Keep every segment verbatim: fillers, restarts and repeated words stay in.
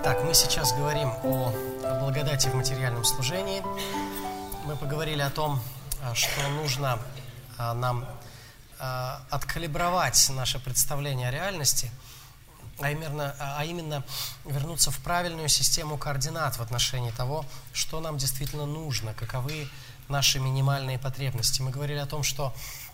Итак, мы сейчас говорим о, о благодати в материальном служении. Мы поговорили о том, что нужно нам откалибровать наше представление о реальности, а именно, а именно вернуться в правильную систему координат в отношении того, что нам действительно нужно, каковы наши минимальные потребности. Мы говорили о том, что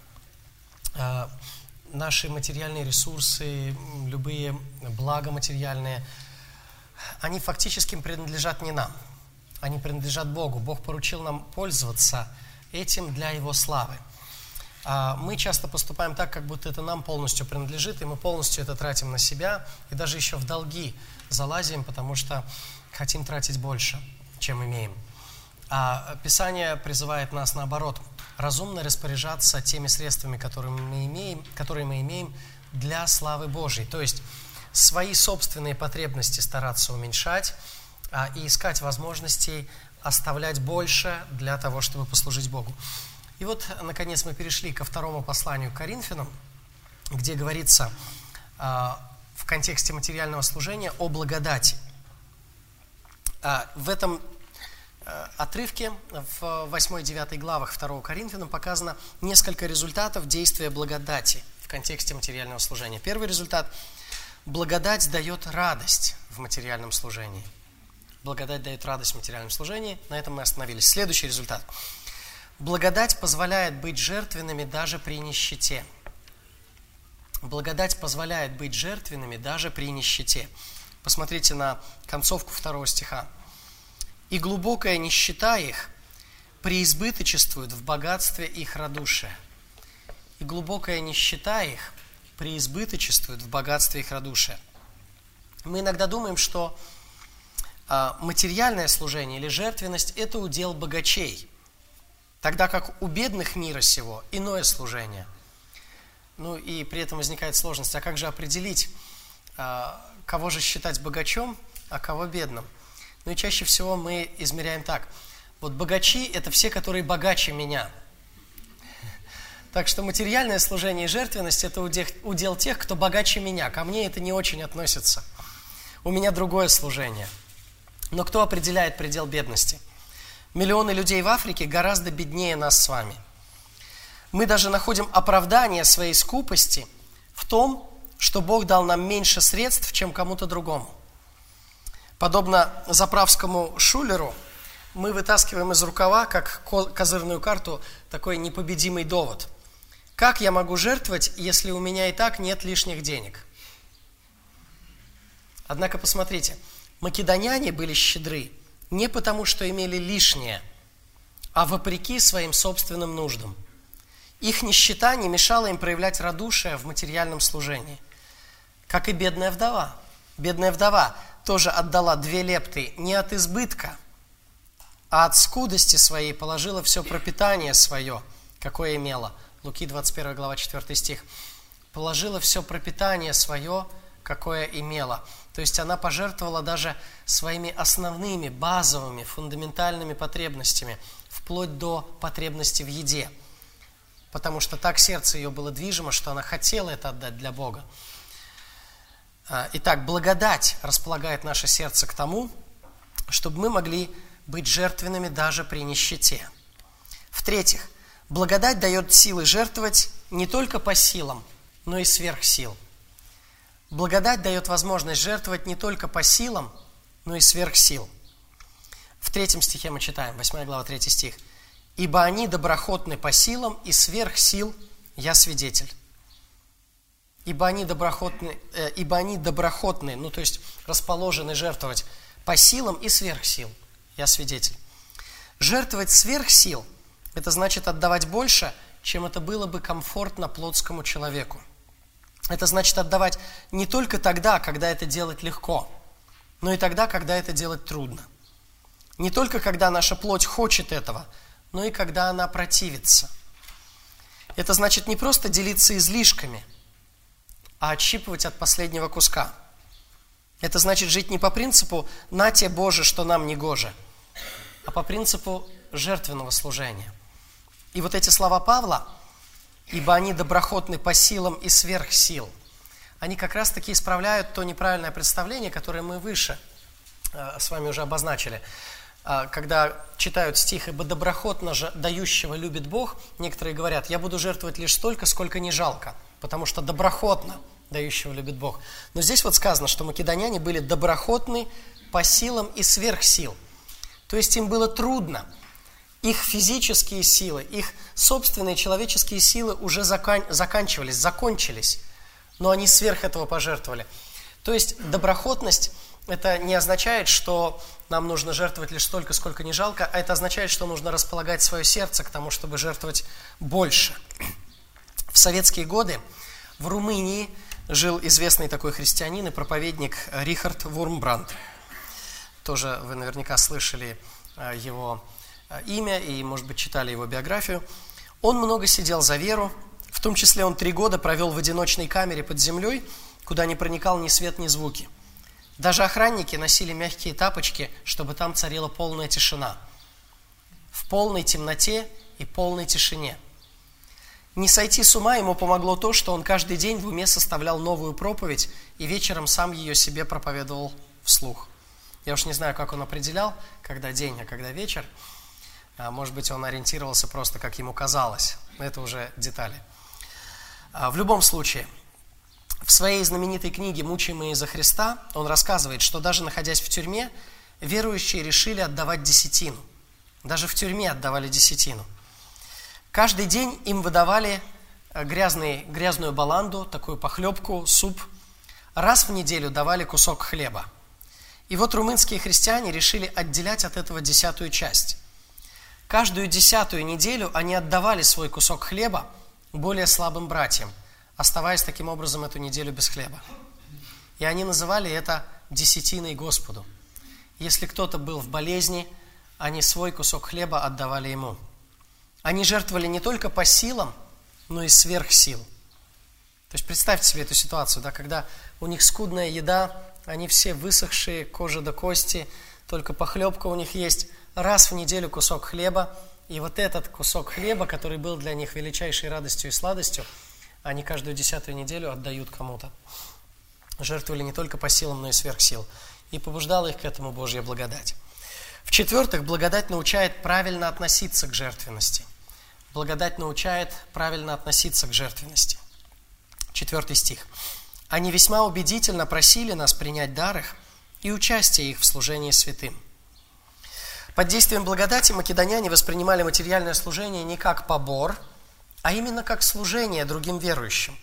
э, наши материальные ресурсы, любые блага материальные, они фактически принадлежат не нам, они принадлежат Богу. Бог поручил нам пользоваться этим для Его славы. А мы часто поступаем так, как будто это нам полностью принадлежит, и мы полностью это тратим на себя, и даже еще в долги залазим, потому что хотим тратить больше, чем имеем. А Писание призывает нас, наоборот, разумно распоряжаться теми средствами, которые мы имеем, которые мы имеем для славы Божьей. То есть свои собственные потребности стараться уменьшать а, и искать возможностей оставлять больше для того, чтобы послужить Богу. И вот, наконец, мы перешли ко второму посланию к Коринфянам, где говорится а, в контексте материального служения о благодати. А, в этом а, отрывке, в восьмой-девятой главах второго Коринфянам показано несколько результатов действия благодати в контексте материального служения. Первый результат – благодать дает радость в материальном служении. Благодать дает радость в материальном служении. На этом мы остановились. Следующий результат – благодать позволяет быть жертвенными даже при нищете. Благодать позволяет быть жертвенными даже при нищете. Посмотрите на концовку второго стиха. «И глубокая нищета их преизбыточествует в богатстве их радушия». И глубокая нищета их преизбыточествует в богатстве их радушия. Мы иногда думаем, что а, материальное служение или жертвенность – это удел богачей, тогда как у бедных мира сего иное служение. Ну и при этом возникает сложность, а как же определить, кого же считать богачом, а кого бедным? Ну и чаще всего мы измеряем так. Вот богачи – это все, которые богаче меня. Так что материальное служение и жертвенность – это удел тех, кто богаче меня. Ко мне это не очень относится. У меня другое служение. Но кто определяет предел бедности? Миллионы людей в Африке гораздо беднее нас с вами. Мы даже находим оправдание своей скупости в том, что Бог дал нам меньше средств, чем кому-то другому. Подобно заправскому шулеру, мы вытаскиваем из рукава, как козырную карту, такой непобедимый довод. Как я могу жертвовать, если у меня и так нет лишних денег? Однако посмотрите, македоняне были щедры не потому, что имели лишнее, а вопреки своим собственным нуждам. Их нищета не мешала им проявлять радушие в материальном служении. Как и бедная вдова. Бедная вдова тоже отдала две лепты не от избытка, а от скудости своей положила все пропитание свое, какое имела. Луки двадцать первая глава, четвёртый стих. Положила все пропитание свое, какое имела. То есть она пожертвовала даже своими основными, базовыми, фундаментальными потребностями, вплоть до потребности в еде. Потому что так сердце ее было движимо, что она хотела это отдать для Бога. Итак, благодать располагает наше сердце к тому, чтобы мы могли быть жертвенными даже при нищете. В-третьих, благодать дает силы жертвовать не только по силам, но и сверх сил. Благодать дает возможность жертвовать не только по силам, но и сверх сил. В третьем стихе мы читаем, восьмая глава, третий стих. «Ибо они доброхотны по силам, и сверх сил я свидетель». Ибо они доброхотны, э, ибо они доброхотны, ну то есть расположены жертвовать по силам и сверх сил. Я свидетель. Жертвовать сверх сил – это значит отдавать больше, чем это было бы комфортно плотскому человеку. Это значит отдавать не только тогда, когда это делать легко, но и тогда, когда это делать трудно. Не только когда наша плоть хочет этого, но и когда она противится. Это значит не просто делиться излишками, а отщипывать от последнего куска. Это значит жить не по принципу «на те, Боже, что нам не гоже», а по принципу жертвенного служения. И вот эти слова Павла «ибо они доброхотны по силам и сверх сил», они как раз-таки исправляют то неправильное представление, которое мы выше с вами уже обозначили. Когда читают стих «Ибо доброхотно же дающего любит Бог», некоторые говорят: я буду жертвовать лишь столько, сколько не жалко, потому что доброхотно дающего любит Бог. Но здесь вот сказано, что македоняне были доброхотны по силам и сверх сил. То есть им было трудно. Их физические силы, их собственные человеческие силы уже закан- заканчивались, закончились, но они сверх этого пожертвовали. То есть доброхотность – это не означает, что нам нужно жертвовать лишь столько, сколько не жалко, а это означает, что нужно располагать свое сердце к тому, чтобы жертвовать больше. В советские годы в Румынии жил известный такой христианин и проповедник Рихард Вурмбранд. Тоже вы наверняка слышали его имя и, может быть, читали его биографию. Он много сидел за веру, в том числе он три года провел в одиночной камере под землей, куда не проникал ни свет, ни звуки. Даже охранники носили мягкие тапочки, чтобы там царила полная тишина. В полной темноте и полной тишине. Не сойти с ума ему помогло то, что он каждый день в уме составлял новую проповедь и вечером сам ее себе проповедовал вслух. Я уж не знаю, как он определял, когда день, а когда вечер. А может быть, он ориентировался просто, как ему казалось. Но это уже детали. А в любом случае, в своей знаменитой книге «Мучимые за Христа» он рассказывает, что даже находясь в тюрьме, верующие решили отдавать десятину. Даже в тюрьме отдавали десятину. Каждый день им выдавали грязный, грязную баланду, такую похлебку, суп. Раз в неделю давали кусок хлеба. И вот румынские христиане решили отделять от этого десятую часть. Каждую десятую неделю они отдавали свой кусок хлеба более слабым братьям, оставаясь таким образом эту неделю без хлеба. И они называли это десятиной Господу. Если кто-то был в болезни, они свой кусок хлеба отдавали ему. Они жертвовали не только по силам, но и сверх сил. То есть представьте себе эту ситуацию, да, когда у них скудная еда, они все высохшие, кожа до кости, только похлебка у них есть, раз в неделю кусок хлеба, и вот этот кусок хлеба, который был для них величайшей радостью и сладостью, они каждую десятую неделю отдают кому-то. Жертвовали не только по силам, но и сверх сил. И побуждала их к этому Божья благодать. В-четвертых, благодать научает правильно относиться к жертвенности. Благодать научает правильно относиться к жертвенности. Четвертый стих. «Они весьма убедительно просили нас принять дар их и участие их в служении святым». Под действием благодати македоняне воспринимали материальное служение не как побор, а именно как служение другим верующим.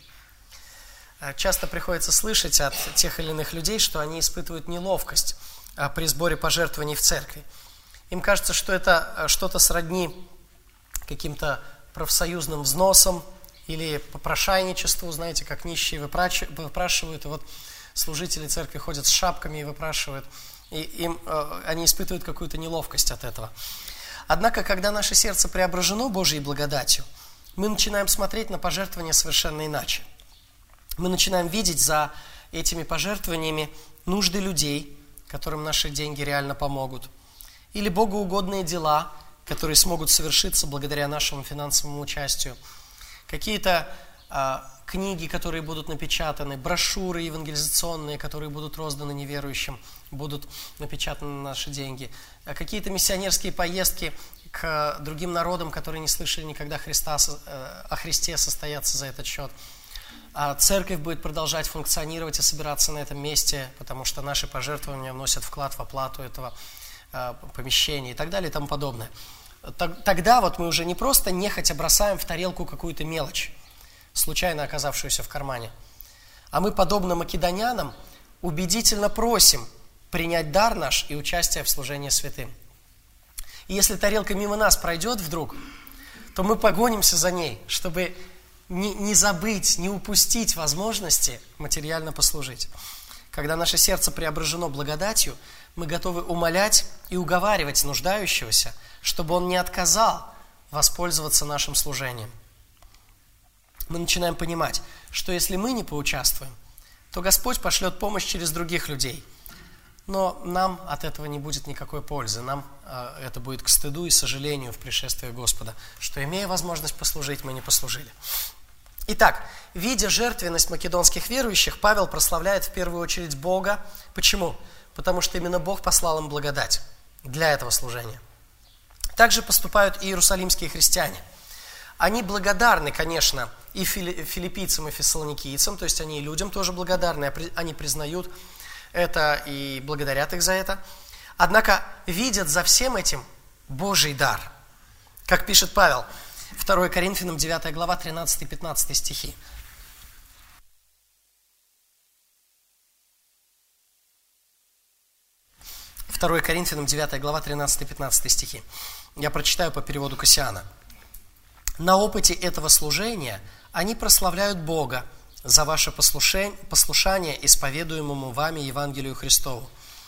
Часто приходится слышать от тех или иных людей, что они испытывают неловкость при сборе пожертвований в церкви. Им кажется, что это что-то сродни каким-то профсоюзным взносам или попрошайничеству, знаете, как нищие выпрашивают, и вот служители церкви ходят с шапками и выпрашивают, и им, они испытывают какую-то неловкость от этого. Однако, когда наше сердце преображено Божьей благодатью, мы начинаем смотреть на пожертвования совершенно иначе. Мы начинаем видеть за этими пожертвованиями нужды людей, которым наши деньги реально помогут, или богоугодные дела, которые смогут совершиться благодаря нашему финансовому участию, какие-то а, книги, которые будут напечатаны, брошюры евангелизационные, которые будут розданы неверующим, будут напечатаны на наши деньги, а какие-то миссионерские поездки к другим народам, которые не слышали никогда Христа, о Христе, состоятся за этот счет. А церковь будет продолжать функционировать и собираться на этом месте, потому что наши пожертвования вносят вклад в оплату этого а, помещения и так далее и тому подобное. Тогда вот мы уже не просто нехотя бросаем в тарелку какую-то мелочь, случайно оказавшуюся в кармане, а мы, подобно македонянам, убедительно просим принять дар наш и участие в служении святым. И если тарелка мимо нас пройдет вдруг, то мы погонимся за ней, чтобы не, не забыть, не упустить возможности материально послужить. Когда наше сердце преображено благодатью, мы готовы умолять и уговаривать нуждающегося, чтобы он не отказал воспользоваться нашим служением. Мы начинаем понимать, что если мы не поучаствуем, то Господь пошлет помощь через других людей. Но нам от этого не будет никакой пользы. Нам э, это будет к стыду и сожалению в пришествии Господа, что, имея возможность послужить, мы не послужили. Итак, видя жертвенность македонских верующих, Павел прославляет в первую очередь Бога. Почему? потому что именно Бог послал им благодать для этого служения. Также поступают и иерусалимские христиане. Они благодарны, конечно, и филиппийцам, и фессалоникийцам, то есть они и людям тоже благодарны, они признают это и благодарят их за это. Однако видят за всем этим Божий дар. Как пишет Павел, второе Коринфянам девятая глава, тринадцатый-пятнадцатый стихи. второе Коринфянам девятая глава, тринадцатый-пятнадцатый стихи. Я прочитаю по переводу Кассиана. «На опыте этого служения они прославляют Бога за ваше послушание исповедуемому вами Евангелию Христову».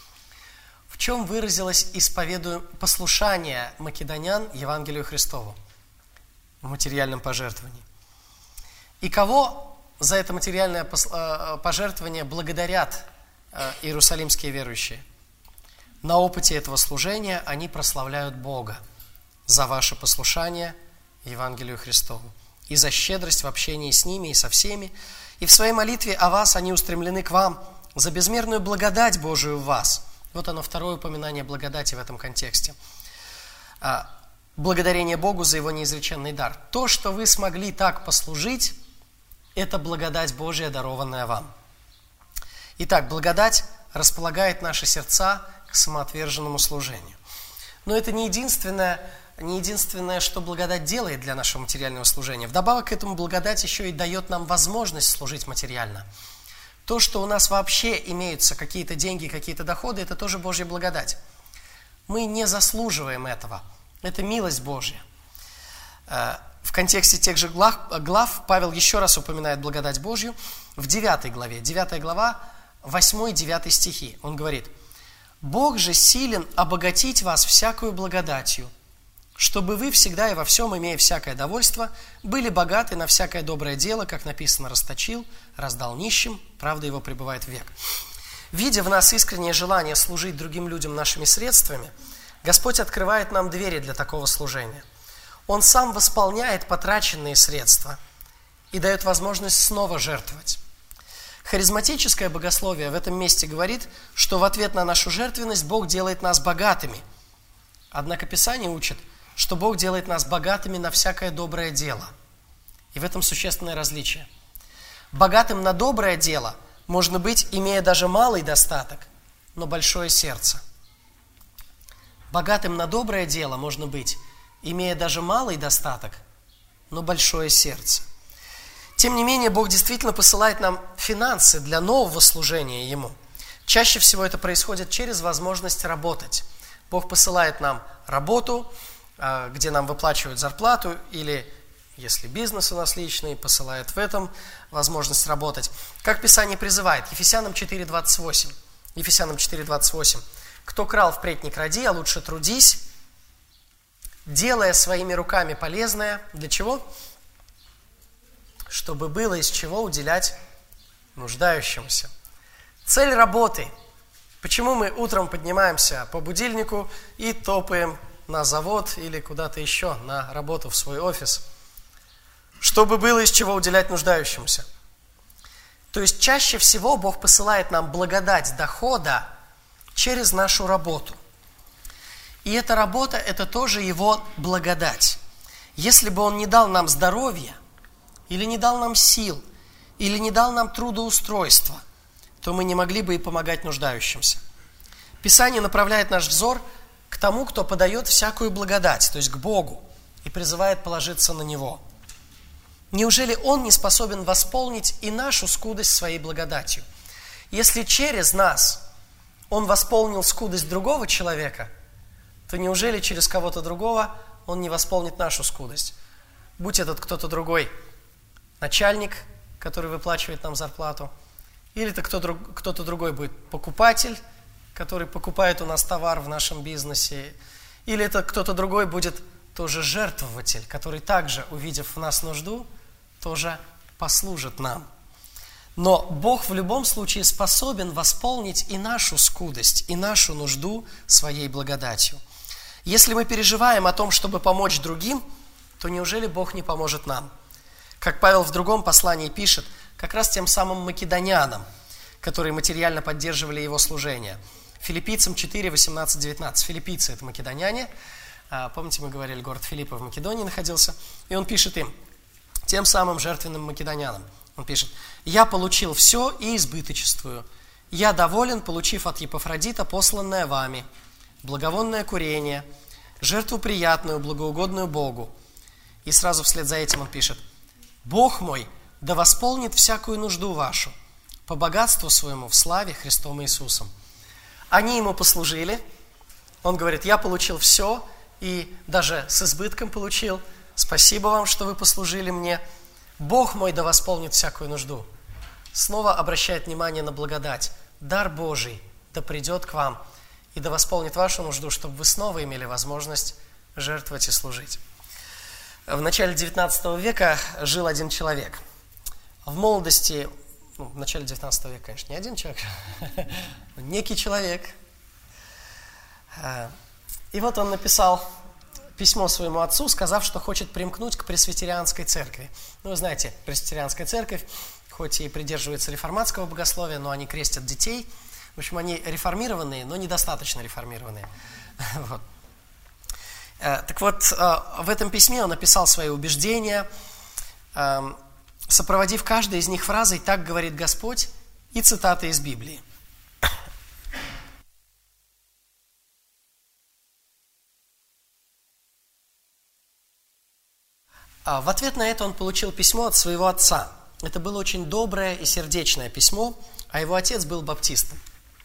В чем выразилось исповедуем... послушание македонян Евангелию Христову? В материальном пожертвовании. И кого за это материальное пожертвование благодарят иерусалимские верующие? На опыте этого служения они прославляют Бога за ваше послушание Евангелию Христову и за щедрость в общении с ними и со всеми. И в своей молитве о вас они устремлены к вам за безмерную благодать Божию в вас. Вот оно, второе упоминание благодати в этом контексте. Благодарение Богу за Его неизреченный дар. То, что вы смогли так послужить, это благодать Божия, дарованная вам. Итак, благодать располагает наши сердца к самоотверженному служению. Но это не единственное, не единственное, что благодать делает для нашего материального служения. Вдобавок к этому благодать еще и дает нам возможность служить материально. То, что у нас вообще имеются какие-то деньги, какие-то доходы, это тоже Божья благодать. Мы не заслуживаем этого. Это милость Божья. В контексте тех же глав, глав Павел еще раз упоминает благодать Божью в девятой главе. девятая глава, восьмой-девятый стихи. Он говорит: «Бог же силен обогатить вас всякую благодатью, чтобы вы всегда и во всем, имея всякое довольство, были богаты на всякое доброе дело, как написано, расточил, раздал нищим, правда его пребывает век». Видя в нас искреннее желание служить другим людям нашими средствами, Господь открывает нам двери для такого служения. Он сам восполняет потраченные средства и дает возможность снова жертвовать. Харизматическое богословие в этом месте говорит, что в ответ на нашу жертвенность Бог делает нас богатыми. Однако Писание учит, что Бог делает нас богатыми на всякое доброе дело. И в этом существенное различие. Богатым на доброе дело можно быть, имея даже малый достаток, но большое сердце. Богатым на доброе дело можно быть, имея даже малый достаток, но большое сердце. Тем не менее, Бог действительно посылает нам финансы для нового служения Ему. Чаще всего это происходит через возможность работать. Бог посылает нам работу, где нам выплачивают зарплату, или, если бизнес у нас личный, посылает в этом возможность работать. Как Писание призывает, Ефесянам четыре двадцать восемь. Ефесянам четыре двадцать восемь. «Кто крал, впредь не кради, а лучше трудись, делая своими руками полезное». Для чего? Чтобы было из чего уделять нуждающимся. Цель работы. Почему мы утром поднимаемся по будильнику и топаем на завод или куда-то еще, на работу в свой офис? Чтобы было из чего уделять нуждающимся. То есть чаще всего Бог посылает нам благодать дохода через нашу работу. И эта работа – это тоже Его благодать. Если бы Он не дал нам здоровья, или не дал нам сил, или не дал нам трудоустройства, то мы не могли бы и помогать нуждающимся. Писание направляет наш взор к тому, кто подает всякую благодать, то есть к Богу, и призывает положиться на Него. Неужели Он не способен восполнить и нашу скудость своей благодатью? Если через нас Он восполнил скудость другого человека, то неужели через кого-то другого Он не восполнит нашу скудость? Будь этот кто-то другой начальник, который выплачивает нам зарплату, или это кто-то, кто-то другой будет покупатель, который покупает у нас товар в нашем бизнесе, или это кто-то другой будет тоже жертвователь, который также, увидев в нас нужду, тоже послужит нам. Но Бог в любом случае способен восполнить и нашу скудость, и нашу нужду своей благодатью. Если мы переживаем о том, чтобы помочь другим, то неужели Бог не поможет нам? Как Павел в другом послании пишет, как раз тем самым македонянам, которые материально поддерживали его служение. Филиппийцам четыре, восемнадцать, девятнадцать. Филиппийцы – это македоняне. Помните, мы говорили, город Филиппа в Македонии находился. И он пишет им, тем самым жертвенным македонянам. Он пишет: «Я получил все и избыточествую. Я доволен, получив от Епафродита посланное вами, благовонное курение, жертву приятную, благоугодную Богу». И сразу вслед за этим он пишет: «Бог мой да восполнит всякую нужду вашу по богатству своему в славе Христом Иисусом». Они ему послужили. Он говорит: «Я получил все и даже с избытком получил. Спасибо вам, что вы послужили мне. Бог мой да восполнит всякую нужду». Снова обращает внимание на благодать. Дар Божий да придет к вам и да восполнит вашу нужду, чтобы вы снова имели возможность жертвовать и служить. В начале девятнадцатого века жил один человек. В молодости, ну, в начале девятнадцатого века, конечно, не один человек, некий человек. И вот он написал письмо своему отцу, сказав, что хочет примкнуть к пресвитерианской церкви. Ну, вы знаете, пресвитерианская церковь, хоть и придерживается реформатского богословия, но они крестят детей. В общем, они реформированные, но недостаточно реформированные. Вот. Так вот, в этом письме он написал свои убеждения, сопроводив каждый из них фразой «Так говорит Господь» и цитаты из Библии. В ответ на это он получил письмо от своего отца. Это было очень доброе и сердечное письмо, а его отец был баптистом.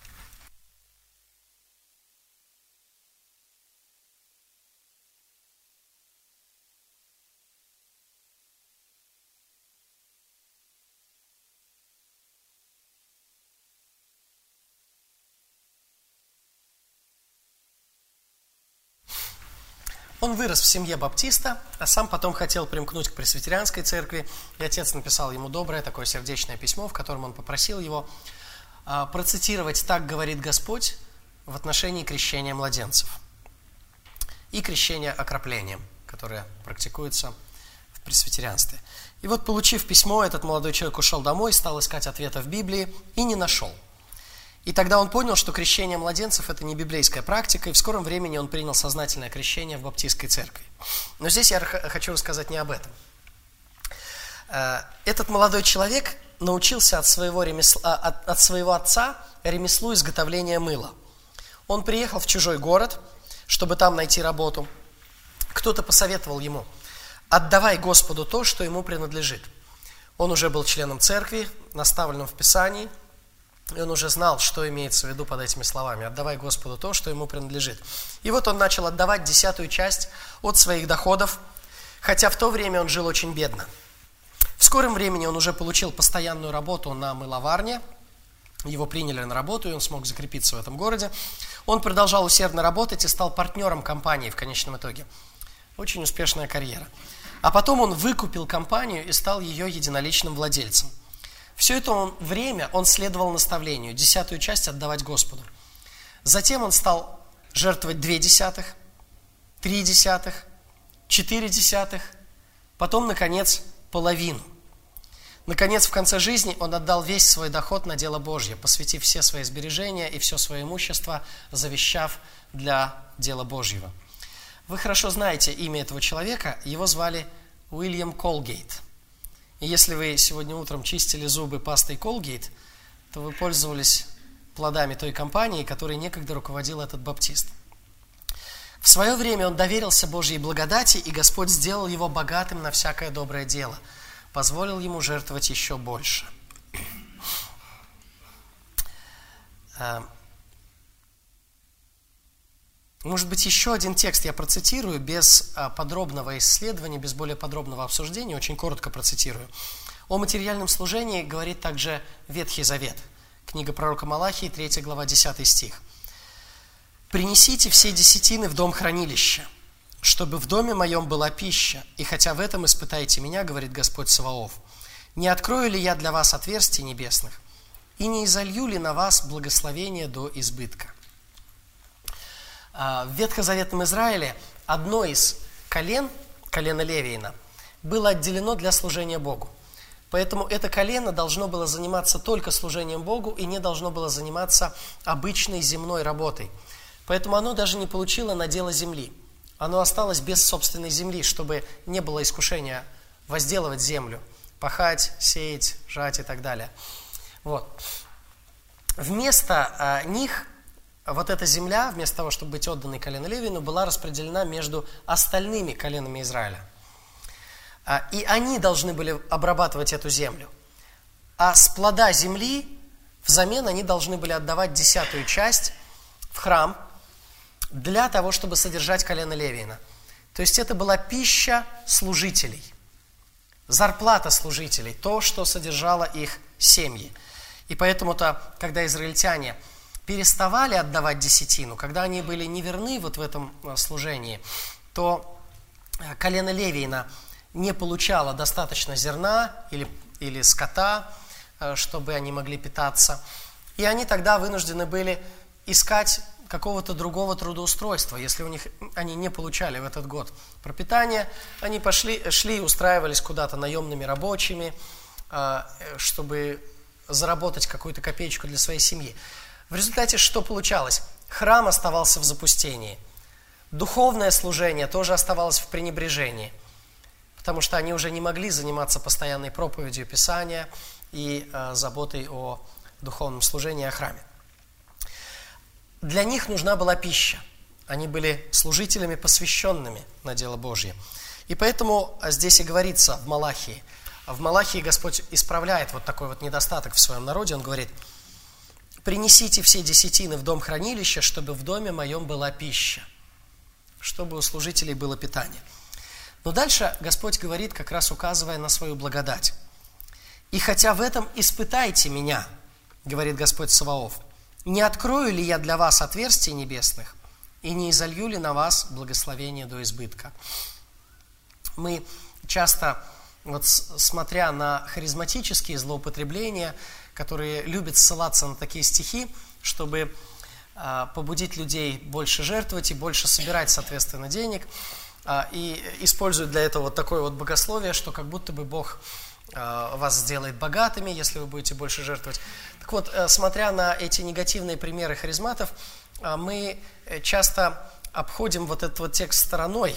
Он вырос в семье баптиста, а сам потом хотел примкнуть к пресвитерианской церкви, и отец написал ему доброе такое сердечное письмо, в котором он попросил его процитировать «Так говорит Господь» в отношении крещения младенцев и крещения окроплением, которое практикуется в пресвитерианстве. И вот, получив письмо, этот молодой человек ушел домой, стал искать ответа в Библии и не нашел. И тогда он понял, что крещение младенцев – это не библейская практика, и в скором времени он принял сознательное крещение в баптистской церкви. Но здесь я хочу рассказать не об этом. Этот молодой человек научился от своего, ремесла, от, от своего отца ремеслу изготовления мыла. Он приехал в чужой город, чтобы там найти работу. Кто-то посоветовал ему: «Отдавай Господу то, что ему принадлежит». Он уже был членом церкви, наставленным в Писании, и он уже знал, что имеется в виду под этими словами: «Отдавай Господу то, что ему принадлежит». И вот он начал отдавать десятую часть от своих доходов, хотя в то время он жил очень бедно. В скором времени он уже получил постоянную работу на мыловарне, его приняли на работу, и он смог закрепиться в этом городе. Он продолжал усердно работать и стал партнером компании в конечном итоге. Очень успешная карьера. А потом он выкупил компанию и стал ее единоличным владельцем. Все это он, время он следовал наставлению, десятую часть отдавать Господу. Затем он стал жертвовать две десятых, три десятых, четыре десятых, потом, наконец, половину. Наконец, в конце жизни он отдал весь свой доход на дело Божье, посвятив все свои сбережения и все свое имущество, завещав для дела Божьего. Вы хорошо знаете имя этого человека, его звали Уильям Колгейт. И если вы сегодня утром чистили зубы пастой Colgate, то вы пользовались плодами той компании, которой некогда руководил этот баптист. В свое время он доверился Божьей благодати, и Господь сделал его богатым на всякое доброе дело, позволил ему жертвовать еще больше. Может быть, еще один текст я процитирую без подробного исследования, без более подробного обсуждения, очень коротко процитирую. О материальном служении говорит также Ветхий Завет. Книга пророка Малахии, третья глава, десятый стих. «Принесите все десятины в дом хранилища, чтобы в доме моем была пища, и хотя в этом испытайте меня, говорит Господь Саваоф, не открою ли я для вас отверстий небесных, и не изолью ли на вас благословение до избытка». В Ветхозаветном Израиле одно из колен, колено Левиина, было отделено для служения Богу. Поэтому это колено должно было заниматься только служением Богу и не должно было заниматься обычной земной работой. Поэтому оно даже не получило надела земли. Оно осталось без собственной земли, чтобы не было искушения возделывать землю, пахать, сеять, жать и так далее. Вот. Вместо а, них вот эта земля, вместо того, чтобы быть отданной колену Левину, была распределена между остальными коленами Израиля. И они должны были обрабатывать эту землю. А с плода земли взамен они должны были отдавать десятую часть в храм для того, чтобы содержать колено Левиина. То есть это была пища служителей, зарплата служителей, то, что содержало их семьи. И поэтому-то, когда израильтяне переставали отдавать десятину, когда они были неверны вот в этом служении, то колено Левиина не получало достаточно зерна или, или скота, чтобы они могли питаться. И они тогда вынуждены были искать какого-то другого трудоустройства. Если у них, они не получали в этот год пропитание, они пошли, шли и устраивались куда-то наемными рабочими, чтобы заработать какую-то копеечку для своей семьи. В результате что получалось? Храм оставался в запустении. Духовное служение тоже оставалось в пренебрежении. Потому что они уже не могли заниматься постоянной проповедью Писания и э, заботой о духовном служении, о храме. Для них нужна была пища. Они были служителями, посвященными на дело Божье. И поэтому здесь и говорится в Малахии. В Малахии Господь исправляет вот такой вот недостаток в своем народе. Он говорит: «Принесите все десятины в дом хранилища, чтобы в доме моем была пища, чтобы у служителей было питание». Но дальше Господь говорит, как раз указывая на свою благодать. «И хотя в этом испытайте меня, говорит Господь Саваоф, не открою ли я для вас отверстий небесных и не изолью ли на вас благословение до избытка». Мы часто, вот смотря на харизматические злоупотребления, которые любят ссылаться на такие стихи, чтобы э, побудить людей больше жертвовать и больше собирать, соответственно, денег, и используют для этого вот такое вот богословие, что как будто бы Бог вас сделает богатыми, если вы будете больше жертвовать. Так вот, смотря на эти негативные примеры харизматов, мы часто обходим вот этот вот текст стороной.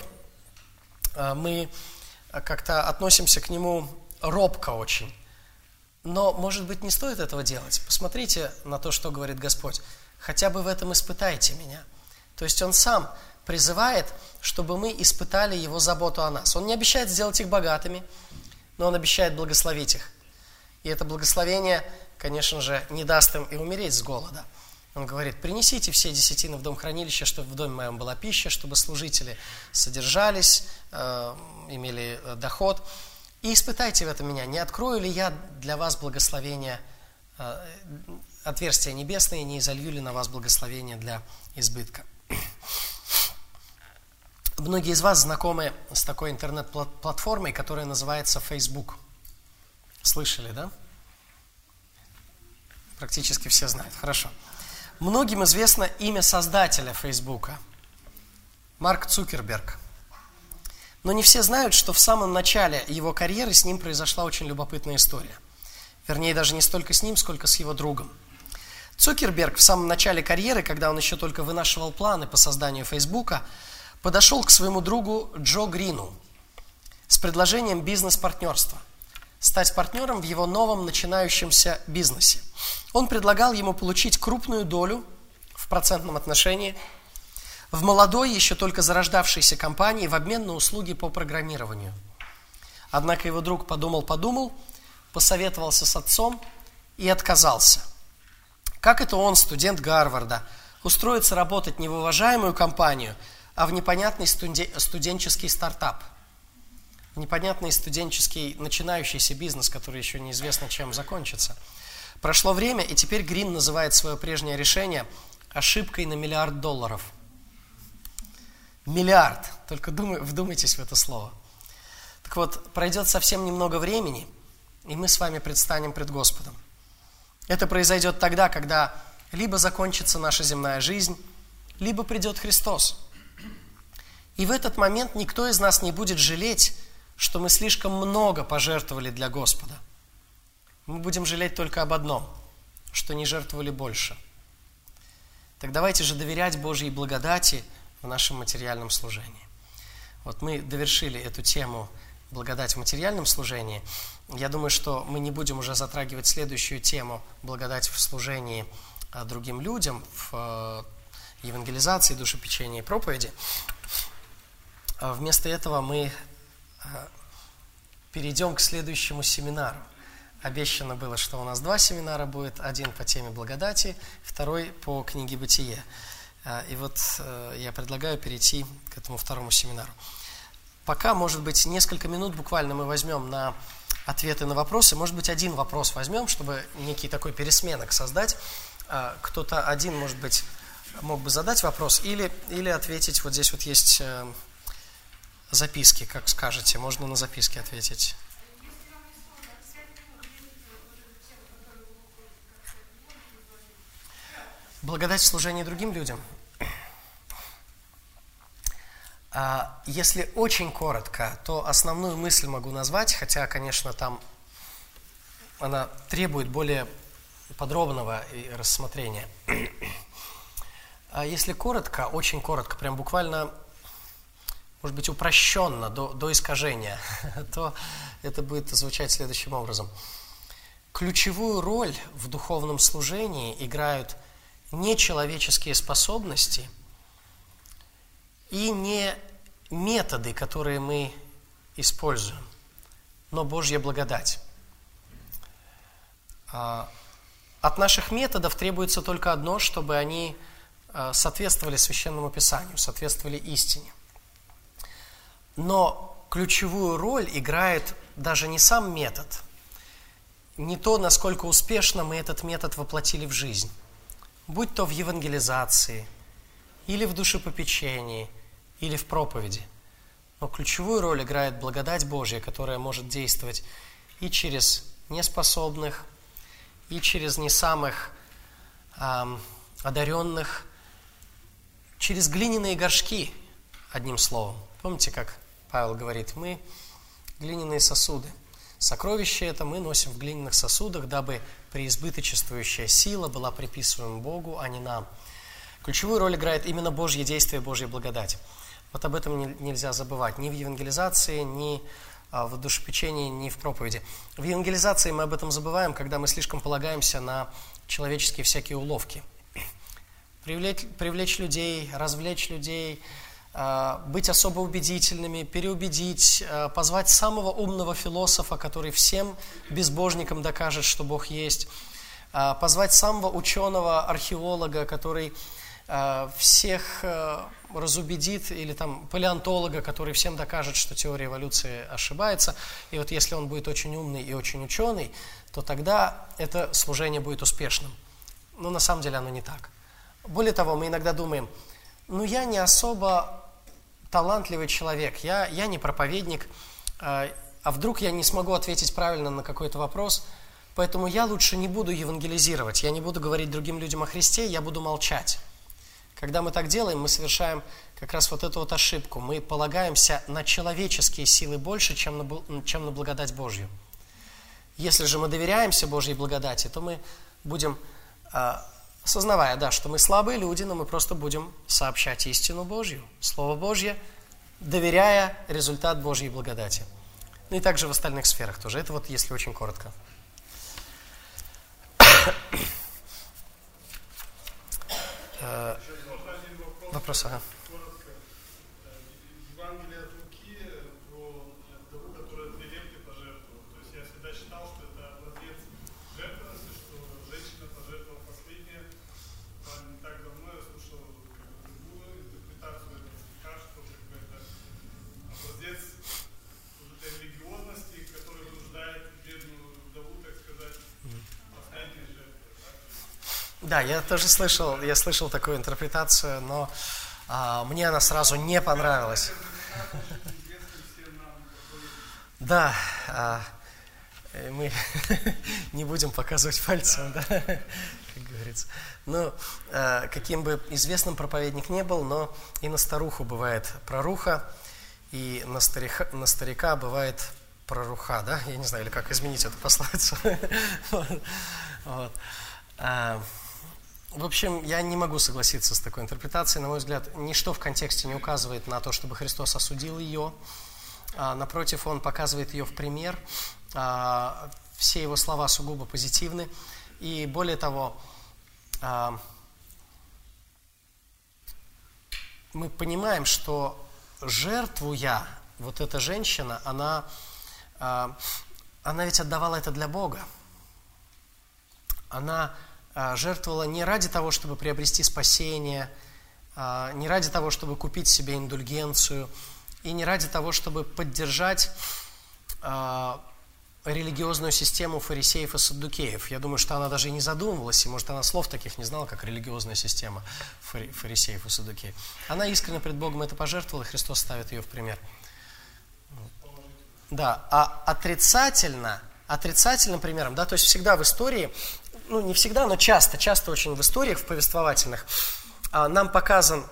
Мы как-то относимся к нему робко очень. Но, может быть, не стоит этого делать. Посмотрите на то, что говорит Господь. «Хотя бы в этом испытайте меня». То есть Он Сам призывает, чтобы мы испытали Его заботу о нас. Он не обещает сделать их богатыми, но Он обещает благословить их. И это благословение, конечно же, не даст им и умереть с голода. Он говорит: принесите все десятины в дом хранилища, чтобы в доме моем была пища, чтобы служители содержались, э, имели доход. И испытайте в этом меня, не открою ли я для вас благословение, э, отверстия небесные, не изолью ли на вас благословение для избытка. Многие из вас знакомы с такой интернет-платформой, которая называется Facebook. Слышали, да? Практически все знают. Хорошо. Многим известно имя создателя Фейсбука – Марк Цукерберг. Но не все знают, что в самом начале его карьеры с ним произошла очень любопытная история. Вернее, даже не столько с ним, сколько с его другом. Цукерберг в самом начале карьеры, когда он еще только вынашивал планы по созданию Фейсбука, подошел к своему другу Джо Грину с предложением бизнес-партнерства. Стать партнером в его новом начинающемся бизнесе. Он предлагал ему получить крупную долю в процентном отношении в молодой, еще только зарождавшейся компании в обмен на услуги по программированию. Однако его друг подумал-подумал, посоветовался с отцом и отказался. Как это он, студент Гарварда, устроится работать не в уважаемую компанию, а в непонятный студенческий стартап? Непонятный студенческий начинающийся бизнес, который еще неизвестно, чем закончится. Прошло время, и теперь Грин называет свое прежнее решение ошибкой на миллиард долларов. Миллиард. Только думай, вдумайтесь в это слово. Так вот, пройдет совсем немного времени, и мы с вами предстанем пред Господом. Это произойдет тогда, когда либо закончится наша земная жизнь, либо придет Христос. И в этот момент никто из нас не будет жалеть, что мы слишком много пожертвовали для Господа. мы будем жалеть только об одном, что не жертвовали больше. Так давайте же доверять Божьей благодати в нашем материальном служении. Вот мы довершили эту тему благодать в материальном служении. Я думаю, что мы не будем уже затрагивать следующую тему благодать в служении другим людям, в евангелизации, душепечении и проповеди. Вместо этого мы перейдем к следующему семинару. Обещано было, что у нас два семинара будет. Один по теме благодати, второй по книге «Бытие». И вот я предлагаю перейти к этому второму семинару. Пока, может быть, несколько минут буквально мы возьмем на ответы на вопросы. Может быть, один вопрос возьмем, чтобы некий такой пересменок создать. Кто-то один, может быть, мог бы задать вопрос или, или ответить. Вот здесь вот есть записки, как скажете. Можно на записки ответить. Благодать в служении другим людям. Если очень коротко, то основную мысль могу назвать, хотя, конечно, там она требует более подробного рассмотрения. Если коротко, очень коротко, прям буквально, может быть, упрощенно, до, до искажения, то это будет звучать следующим образом. Ключевую роль в духовном служении играют не человеческие способности и не методы, которые мы используем, но Божья благодать. От наших методов требуется только одно, чтобы они соответствовали Священному Писанию, соответствовали истине. Но ключевую роль играет даже не сам метод, не то, насколько успешно мы этот метод воплотили в жизнь. Будь то в евангелизации, или в душепопечении, или в проповеди. Но ключевую роль играет благодать Божья, которая может действовать и через неспособных, и через не самых эм, одаренных, через глиняные горшки, одним словом. Помните, как Павел говорит, мы глиняные сосуды. Сокровище это мы носим в глиняных сосудах, дабы преизбыточествующая сила была приписываема Богу, а не нам. Ключевую роль играет именно Божье действие, Божья благодать. Вот об этом нельзя забывать ни в евангелизации, ни в душепечении, ни в проповеди. В евангелизации мы об этом забываем, когда мы слишком полагаемся на человеческие всякие уловки. Привлечь, привлечь людей, развлечь людей, быть особо убедительными, переубедить, позвать самого умного философа, который всем безбожникам докажет, что Бог есть, позвать самого ученого археолога, который всех разубедит, или там палеонтолога, который всем докажет, что теория эволюции ошибается. И вот если он будет очень умный и очень ученый, то тогда это служение будет успешным. Но на самом деле оно не так. Более того, мы иногда думаем, ну я не особо талантливый человек, я, я не проповедник, а вдруг я не смогу ответить правильно на какой-то вопрос, поэтому я лучше не буду евангелизировать, я не буду говорить другим людям о Христе, я буду молчать. Когда мы так делаем, мы совершаем как раз вот эту вот ошибку. Мы полагаемся на человеческие силы больше, чем на, чем на благодать Божью. Если же мы доверяемся Божьей благодати, то мы будем, осознавая, да, что мы слабые люди, но мы просто будем сообщать истину Божью, Слово Божье, доверяя результат Божьей благодати. Ну и также в остальных сферах тоже. Это вот если очень коротко. Вопрос, ага. Евангелие от Луки про вдову, которая две лепты пожертвовала. То есть я всегда считал, что это образец жертвенности, что женщина пожертвовала последнее. Не так давно я слушал как бы, другую интерпретацию этого стиха, что как бы, это образец этой религиозности, который вынуждает бедную вдову, так сказать, последней жертвой. Да, я тоже слышал, я слышал такую интерпретацию, но а, мне она сразу не понравилась. Да, а, мы не будем показывать пальцем, да, как говорится. Ну, а, каким бы известным проповедник не был, но и на старуху бывает проруха, и на старика, на старика бывает проруха, да? Я не знаю, или как изменить эту пословицу. В общем, я не могу согласиться с такой интерпретацией. На мой взгляд, ничто в контексте не указывает на то, чтобы Христос осудил ее. Напротив, Он показывает ее в пример. Все Его слова сугубо позитивны. И более того, мы понимаем, что жертвуя, вот эта женщина, она, она ведь отдавала это для Бога. Она жертвовала не ради того, чтобы приобрести спасение, не ради того, чтобы купить себе индульгенцию, и не ради того, чтобы поддержать религиозную систему фарисеев и саддукеев. Я думаю, что она даже и не задумывалась, и, может, она слов таких не знала, как религиозная система фарисеев и саддукеев. Она искренне пред Богом это пожертвовала, и Христос ставит ее в пример. Да, а отрицательно, отрицательным примером, да, то есть всегда в истории, ну, не всегда, но часто, часто очень в историях, в повествовательных, нам показан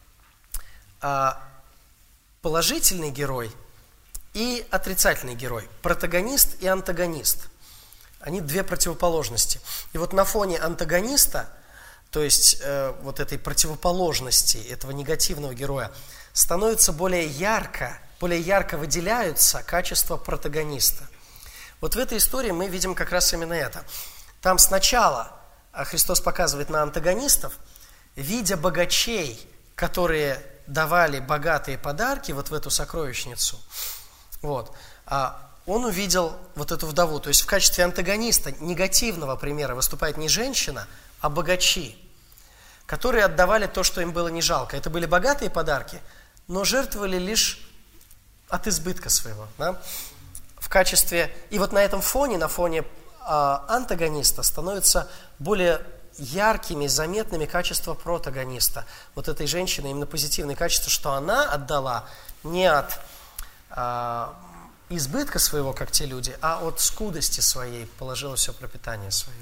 положительный герой и отрицательный герой, протагонист и антагонист. Они две противоположности. И вот на фоне антагониста, то есть э, вот этой противоположности, этого негативного героя, становится более ярко, более ярко выделяются качества протагониста. Вот в этой истории мы видим как раз именно это. Там сначала Христос показывает на антагонистов, видя богачей, которые давали богатые подарки вот в эту сокровищницу, вот, он увидел вот эту вдову. То есть в качестве антагониста, негативного примера, выступает не женщина, а богачи, которые отдавали то, что им было не жалко. Это были богатые подарки, но жертвовали лишь от избытка своего. Да? В качестве... И вот на этом фоне, на фоне а, антагониста становятся более яркими, заметными качества протагониста. Вот этой женщины именно позитивные качества, что она отдала не от а, избытка своего, как те люди, а от скудости своей положила все пропитание свое.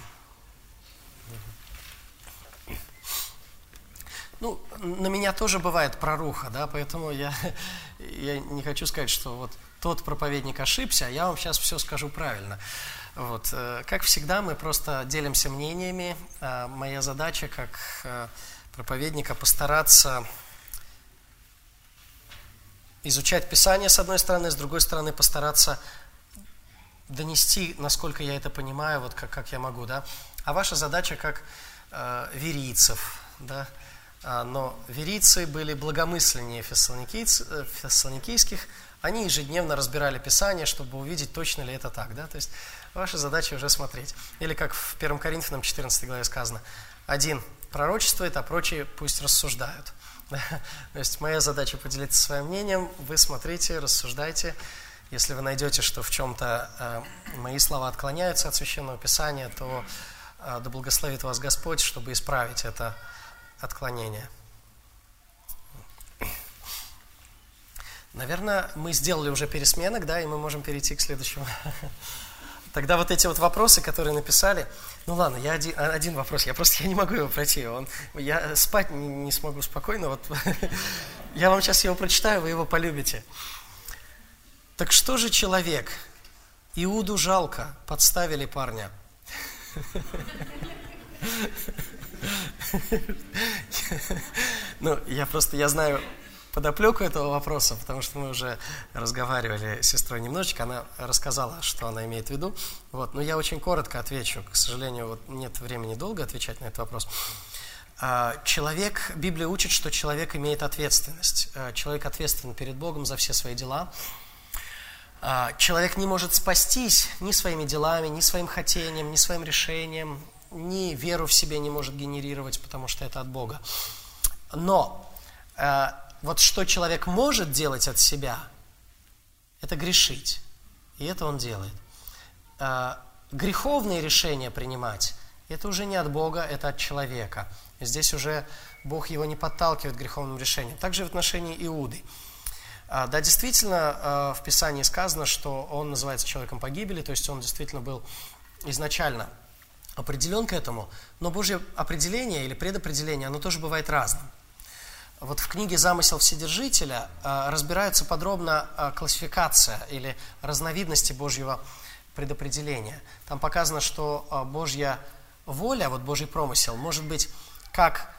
Ну, на меня тоже бывает проруха, да, поэтому я, я не хочу сказать, что вот тот проповедник ошибся, а я вам сейчас все скажу правильно. Вот. Как всегда, мы просто делимся мнениями. Моя задача как проповедника постараться изучать Писание с одной стороны, с другой стороны постараться донести, насколько я это понимаю, вот как, как я могу, да. А ваша задача как э, верийцев, да. Но верийцы были благомысленнее фессалоникийских, они ежедневно разбирали Писание, чтобы увидеть, точно ли это так, да. То есть ваша задача уже смотреть. Или как в первом Коринфянам четырнадцатой главе сказано: один пророчествует, а прочие пусть рассуждают. То есть моя задача поделиться своим мнением, вы смотрите, рассуждайте. Если вы найдете, что в чем-то э, мои слова отклоняются от Священного Писания, то э, да благословит вас Господь, чтобы исправить это отклонение. Наверное, мы сделали уже пересменок, да, и мы можем перейти к следующему. Тогда вот эти вот вопросы, которые написали, ну ладно, я один, один вопрос, я просто я не могу его пройти, он, я спать не, не смогу спокойно, вот я вам сейчас его прочитаю, вы его полюбите. Так что же человек? Иуду жалко, подставили парня. Ну, я просто, я знаю подоплеку этого вопроса, потому что мы уже разговаривали с сестрой немножечко, она рассказала, что она имеет в виду. Вот, но я очень коротко отвечу, к сожалению, вот нет времени долго отвечать на этот вопрос. Человек, Библия учит, что человек имеет ответственность. Человек ответственен перед Богом за все свои дела. Человек не может спастись ни своими делами, ни своим хотением, ни своим решением, ни веру в себе не может генерировать, потому что это от Бога. Но э, вот что человек может делать от себя, это грешить. И это он делает. Э, греховные решения принимать, это уже не от Бога, это от человека. И здесь уже Бог его не подталкивает к греховным решениям. Также в отношении Иуды. Э, да, действительно, э, в Писании сказано, что он называется человеком погибели, то есть он действительно был изначально определен к этому, но Божье определение или предопределение, оно тоже бывает разным. вот в книге «Замысел Вседержителя» разбирается подробно классификация или разновидности Божьего предопределения. Там показано, что Божья воля, вот Божий промысел, может быть как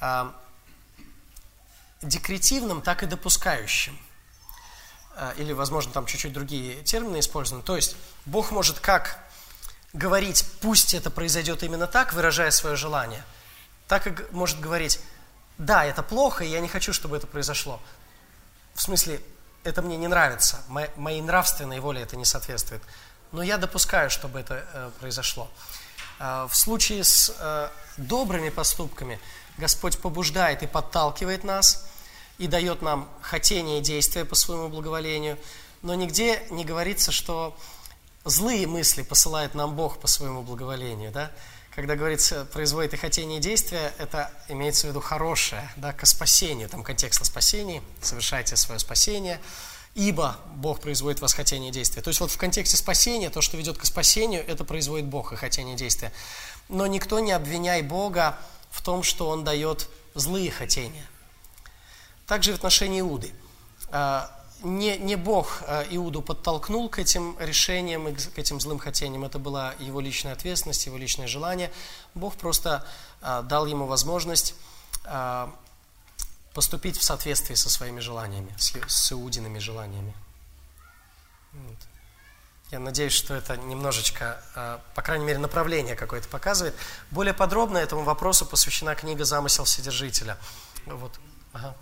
декретивным, так и допускающим. Или, возможно, там чуть-чуть другие термины использованы. То есть Бог может как говорить, пусть это произойдет именно так, выражая свое желание, так и может говорить, да, это плохо, и я не хочу, чтобы это произошло. В смысле, это мне не нравится, мо- моей нравственной воле это не соответствует. Но я допускаю, чтобы это э, произошло. Э, в случае с э, добрыми поступками Господь побуждает и подталкивает нас, и дает нам хотение и действия по своему благоволению. Но нигде не говорится, что злые мысли посылает нам Бог по своему благоволению. Да? Когда говорится, производит и хотение и действия, это имеется в виду хорошее, да, ко спасению, там контекст на спасении, совершайте свое спасение, ибо Бог производит в вас хотение и действия. То есть вот в контексте спасения, то, что ведет к спасению, это производит Бог и хотение и действия. Но никто не обвиняй Бога в том, что Он дает злые хотения. Также в отношении Иуды. Не, не Бог Иуду подтолкнул к этим решениям и к этим злым хотениям. Это была его личная ответственность, его личное желание. Бог просто дал ему возможность поступить в соответствии со своими желаниями, с Иудиными желаниями. Вот. Я надеюсь, что это немножечко, по крайней мере, направление какое-то показывает. Более подробно этому вопросу посвящена книга «Замысел Вседержителя». Вот. Ага.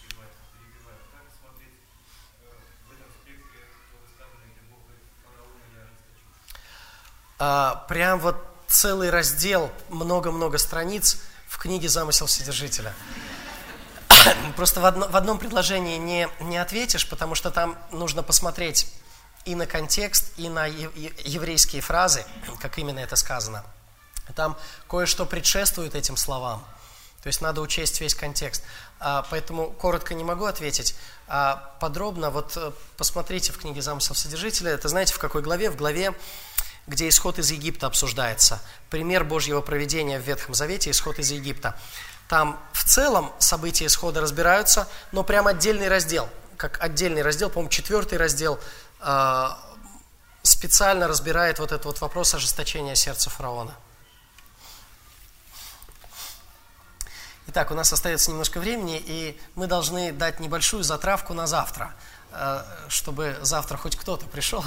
Прям вот целый раздел, много-много страниц в книге «Замысел Вседержителя». Просто в, одно, в одном предложении не, не ответишь, потому что там нужно посмотреть и на контекст, и на еврейские фразы, как именно это сказано. Там кое-что предшествует этим словам. То есть надо учесть весь контекст. Поэтому коротко не могу ответить. А подробно вот посмотрите в книге «Замысел Вседержителя». Это знаете в какой главе? В главе, где исход из Египта обсуждается. Пример Божьего провидения в Ветхом Завете, исход из Египта. Там в целом события исхода разбираются, но прям отдельный раздел, как отдельный раздел, по-моему, четвертый раздел, э, специально разбирает вот этот вот вопрос ожесточения сердца фараона. Итак, у нас остается немножко времени, и мы должны дать небольшую затравку на завтра, э, чтобы завтра хоть кто-то пришел.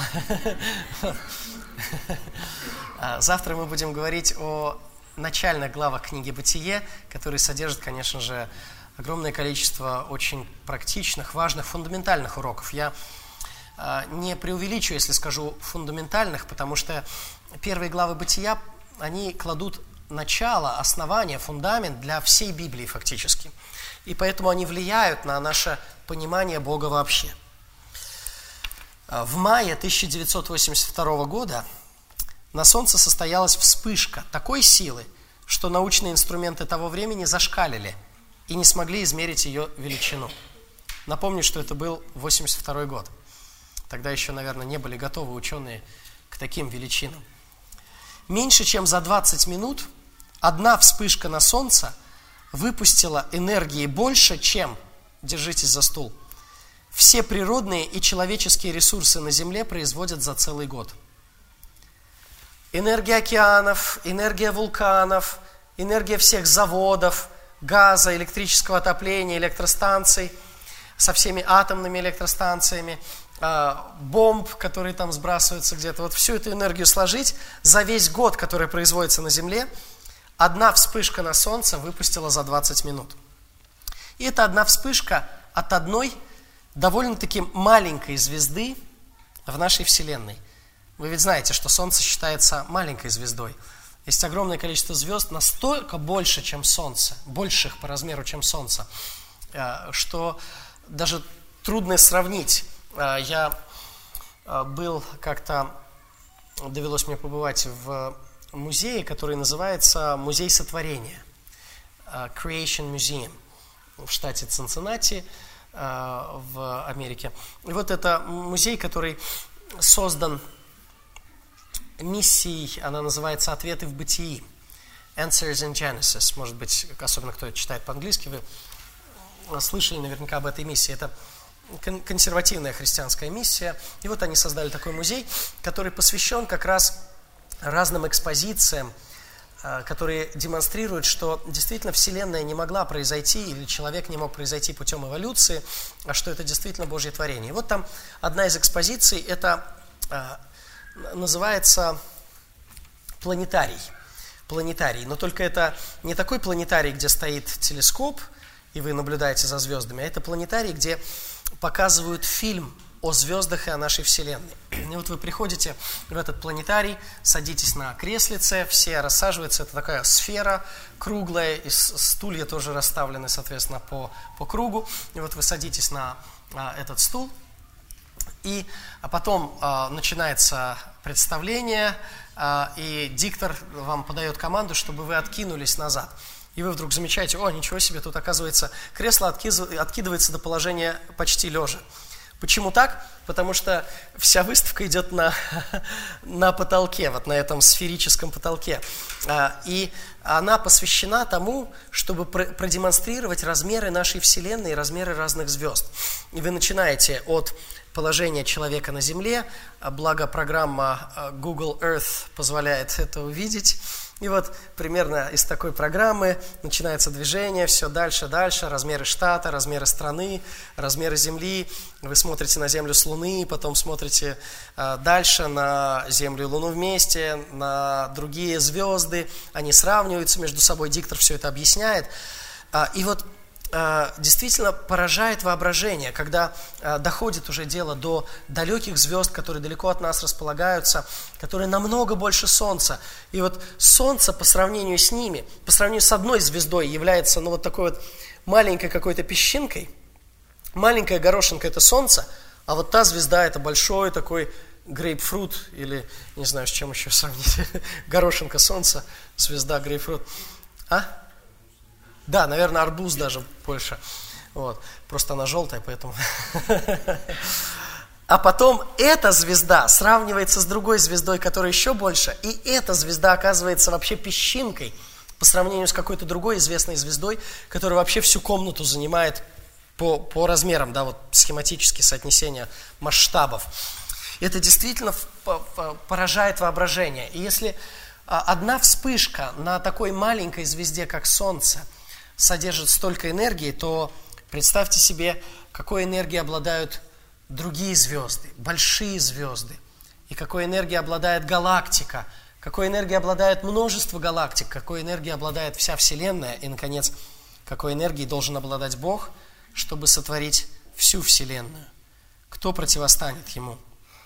Завтра мы будем говорить о начальных главах книги «Бытие», которые содержат, конечно же, огромное количество очень практичных, важных, фундаментальных уроков. Я не преувеличу, если скажу фундаментальных, потому что первые главы «Бытия», они кладут начало, основание, фундамент для всей Библии фактически. И поэтому они влияют на наше понимание Бога вообще. В мае тысяча девятьсот восемьдесят второго года на Солнце состоялась вспышка такой силы, что научные инструменты того времени зашкалили и не смогли измерить ее величину. Напомню, что это был восемьдесят второй год. Тогда еще, наверное, не были готовы ученые к таким величинам. Меньше чем за двадцать минут одна вспышка на Солнце выпустила энергии больше, чем, держитесь за стул, все природные и человеческие ресурсы на Земле производят за целый год. Энергия океанов, энергия вулканов, энергия всех заводов, газа, электрического отопления, электростанций, со всеми атомными электростанциями, бомб, которые там сбрасываются где-то. Вот всю эту энергию сложить за весь год, который производится на Земле, одна вспышка на Солнце выпустила за двадцать минут. И это одна вспышка от одной довольно-таки маленькой звезды в нашей Вселенной. Вы ведь знаете, что Солнце считается маленькой звездой. Есть огромное количество звезд, настолько больше, чем Солнце, больших по размеру, чем Солнце, что даже трудно сравнить. Я был как-то, довелось мне побывать в музее, который называется Музей сотворения, Creation Museum, в штате Цинциннати, в Америке. И вот это музей, который создан миссией, она называется «Ответы в бытии», Answers in Genesis. Может быть, особенно кто читает по-английски, вы слышали наверняка об этой миссии. Это консервативная христианская миссия. И вот они создали такой музей, который посвящен как раз разным экспозициям, которые демонстрируют, что действительно Вселенная не могла произойти, или человек не мог произойти путем эволюции, а что это действительно Божье творение. И вот там одна из экспозиций, это называется планетарий. Планетарий. Но только это не такой планетарий, где стоит телескоп, и вы наблюдаете за звездами, а это планетарий, где показывают фильм о звездах и о нашей Вселенной. И вот вы приходите в этот планетарий, садитесь на креслице, все рассаживаются, это такая сфера круглая, и стулья тоже расставлены, соответственно, по, по кругу. И вот вы садитесь на а, этот стул, и а потом а, начинается представление, а, и диктор вам подает команду, чтобы вы откинулись назад. И вы вдруг замечаете, о, ничего себе, тут, оказывается, кресло откидывается до положения почти лежа. Почему так? Потому что вся выставка идет на, на потолке, вот на этом сферическом потолке. И она посвящена тому, чтобы продемонстрировать размеры нашей Вселенной и размеры разных звезд. И вы начинаете от положения человека на Земле, благо программа Google Earth позволяет это увидеть. И вот примерно из такой программы начинается движение, все дальше, дальше, размеры штата, размеры страны, размеры Земли. Вы смотрите на Землю с Луны, потом смотрите э, дальше на Землю и Луну вместе, на другие звезды. Они сравниваются между собой, диктор все это объясняет. Э, и вот э, действительно поражает воображение, когда э, доходит уже дело до далеких звезд, которые далеко от нас располагаются, которые намного больше Солнца. И вот Солнце по сравнению с ними, по сравнению с одной звездой, является ну, вот такой вот маленькой какой-то песчинкой. Маленькая горошинка – это Солнце, а вот та звезда – это большой такой грейпфрут, или не знаю, с чем еще сравнить. Горошинка Солнца, звезда грейпфрут. А? Да, наверное, арбуз даже больше. Вот. Просто она желтая, поэтому... А потом эта звезда сравнивается с другой звездой, которая еще больше, и эта звезда оказывается вообще песчинкой по сравнению с какой-то другой известной звездой, которая вообще всю комнату занимает по, по размерам, да, вот схематические соотнесения масштабов. Это действительно поражает воображение. И если одна вспышка на такой маленькой звезде, как Солнце, содержит столько энергии, то представьте себе, какой энергией обладают другие звезды, большие звезды, и какой энергией обладает галактика, какой энергией обладает множество галактик, какой энергией обладает вся Вселенная, и, наконец, какой энергией должен обладать Бог, чтобы сотворить всю Вселенную. Кто противостанет Ему?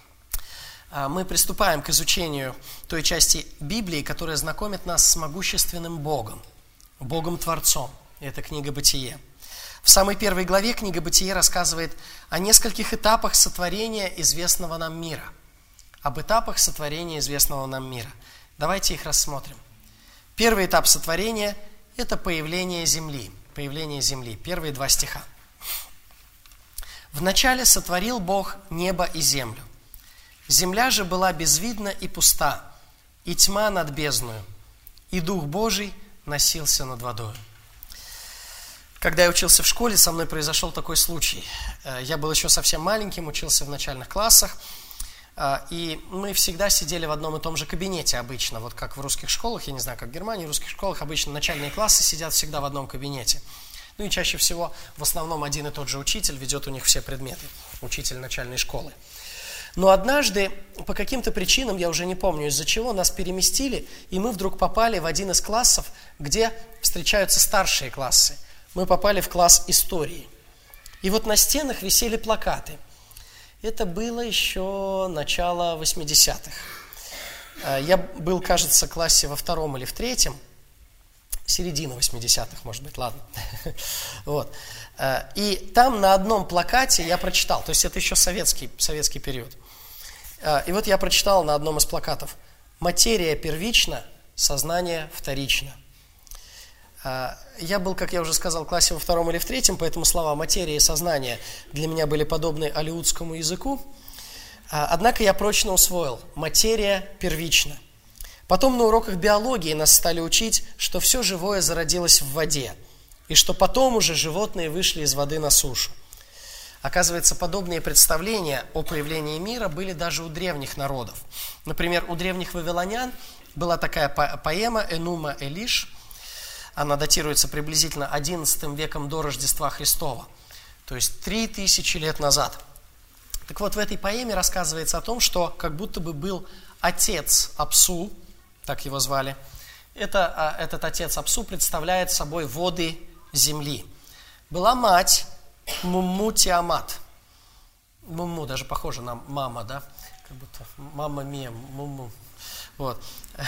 Мы приступаем к изучению той части Библии, которая знакомит нас с могущественным Богом, Богом-творцом. Это книга «Бытие». В самой первой главе книга «Бытие» рассказывает о нескольких этапах сотворения известного нам мира. Об этапах сотворения известного нам мира. Давайте их рассмотрим. Первый этап сотворения – это появление земли. Появление земли. Первые два стиха. «Вначале сотворил Бог небо и землю. Земля же была безвидна и пуста, и тьма над бездною, и Дух Божий носился над водою». Когда я учился в школе, со мной произошел такой случай. Я был еще совсем маленьким, учился в начальных классах, и мы всегда сидели в одном и том же кабинете обычно, вот как в русских школах, я не знаю, как в Германии, в русских школах обычно начальные классы сидят всегда в одном кабинете. Ну и чаще всего, в основном, один и тот же учитель ведет у них все предметы, учитель начальной школы. Но однажды, по каким-то причинам, я уже не помню из-за чего, нас переместили, и мы вдруг попали в один из классов, где встречаются старшие классы. Мы попали в класс истории. И вот на стенах висели плакаты. Это было еще начало восьмидесятых. Я был, кажется, в классе во втором или в третьем. Середина восьмидесятых, может быть, ладно. Вот. И там на одном плакате я прочитал, то есть это еще советский, советский период. И вот я прочитал на одном из плакатов: «Материя первична, сознание вторично». Я был, как я уже сказал, в классе во втором или в третьем, поэтому слова «материя» и «сознание» для меня были подобны алеутскому языку. Однако я прочно усвоил: материя первична. Потом на уроках биологии нас стали учить, что все живое зародилось в воде. и что потом уже животные вышли из воды на сушу. Оказывается, подобные представления о появлении мира были даже у древних народов. Например, у древних вавилонян была такая поэма «Энума Элиш». Она датируется приблизительно одиннадцатым веком до Рождества Христова, то есть три тысячи лет назад. Так вот, в этой поэме рассказывается о том, что как будто бы был отец Апсу, так его звали. Это, этот отец Апсу представляет собой воды земли. Была мать Мумму Тиамат. Мумму даже похоже на мама, да? Как будто мама Мия, Мумму. Вот.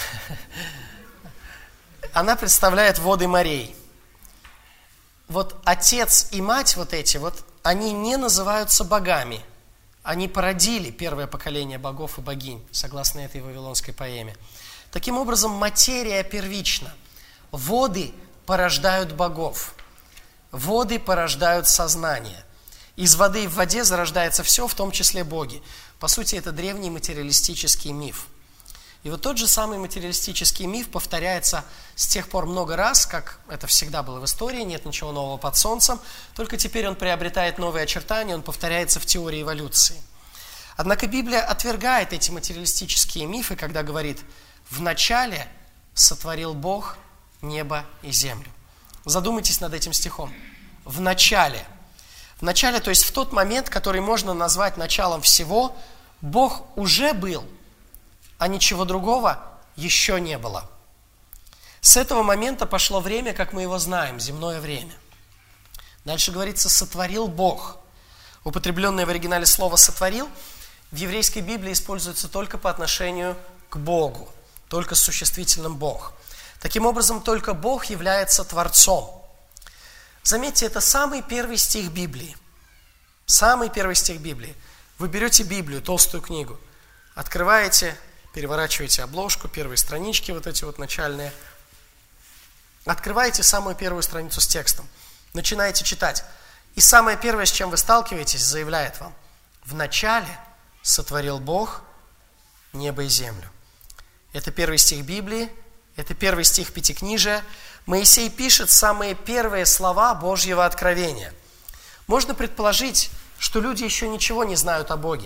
Она представляет воды морей. Вот отец и мать вот эти вот, они не называются богами. Они породили первое поколение богов и богинь, согласно этой вавилонской поэме. Таким образом, материя первична. Воды порождают богов. Воды порождают сознание. Из воды в воде зарождается все, в том числе боги. По сути, это древний материалистический миф. И вот тот же самый материалистический миф повторяется с тех пор много раз, как это всегда было в истории, нет ничего нового под солнцем, только теперь он приобретает новые очертания, он повторяется в теории эволюции. Однако Библия отвергает эти материалистические мифы, когда говорит: «Вначале сотворил Бог небо и землю». Задумайтесь над этим стихом. В начале. В начале, то есть в тот момент, который можно назвать началом всего, Бог уже был, а ничего другого еще не было. С этого момента пошло время, как мы его знаем, земное время. Дальше говорится «сотворил Бог». Употребленное в оригинале слово «сотворил» в еврейской Библии используется только по отношению к Богу, только с существительным «Бог». Таким образом, только Бог является Творцом. Заметьте, это самый первый стих Библии. Самый первый стих Библии. Вы берете Библию, толстую книгу, открываете, переворачиваете обложку, первые странички вот эти вот начальные, открываете самую первую страницу с текстом, начинаете читать. И самое первое, с чем вы сталкиваетесь, заявляет вам: «Вначале сотворил Бог небо и землю». Это первый стих Библии. Это первый стих Пятикнижия. Моисей пишет самые первые слова Божьего откровения. Можно предположить, что люди еще ничего не знают о Боге.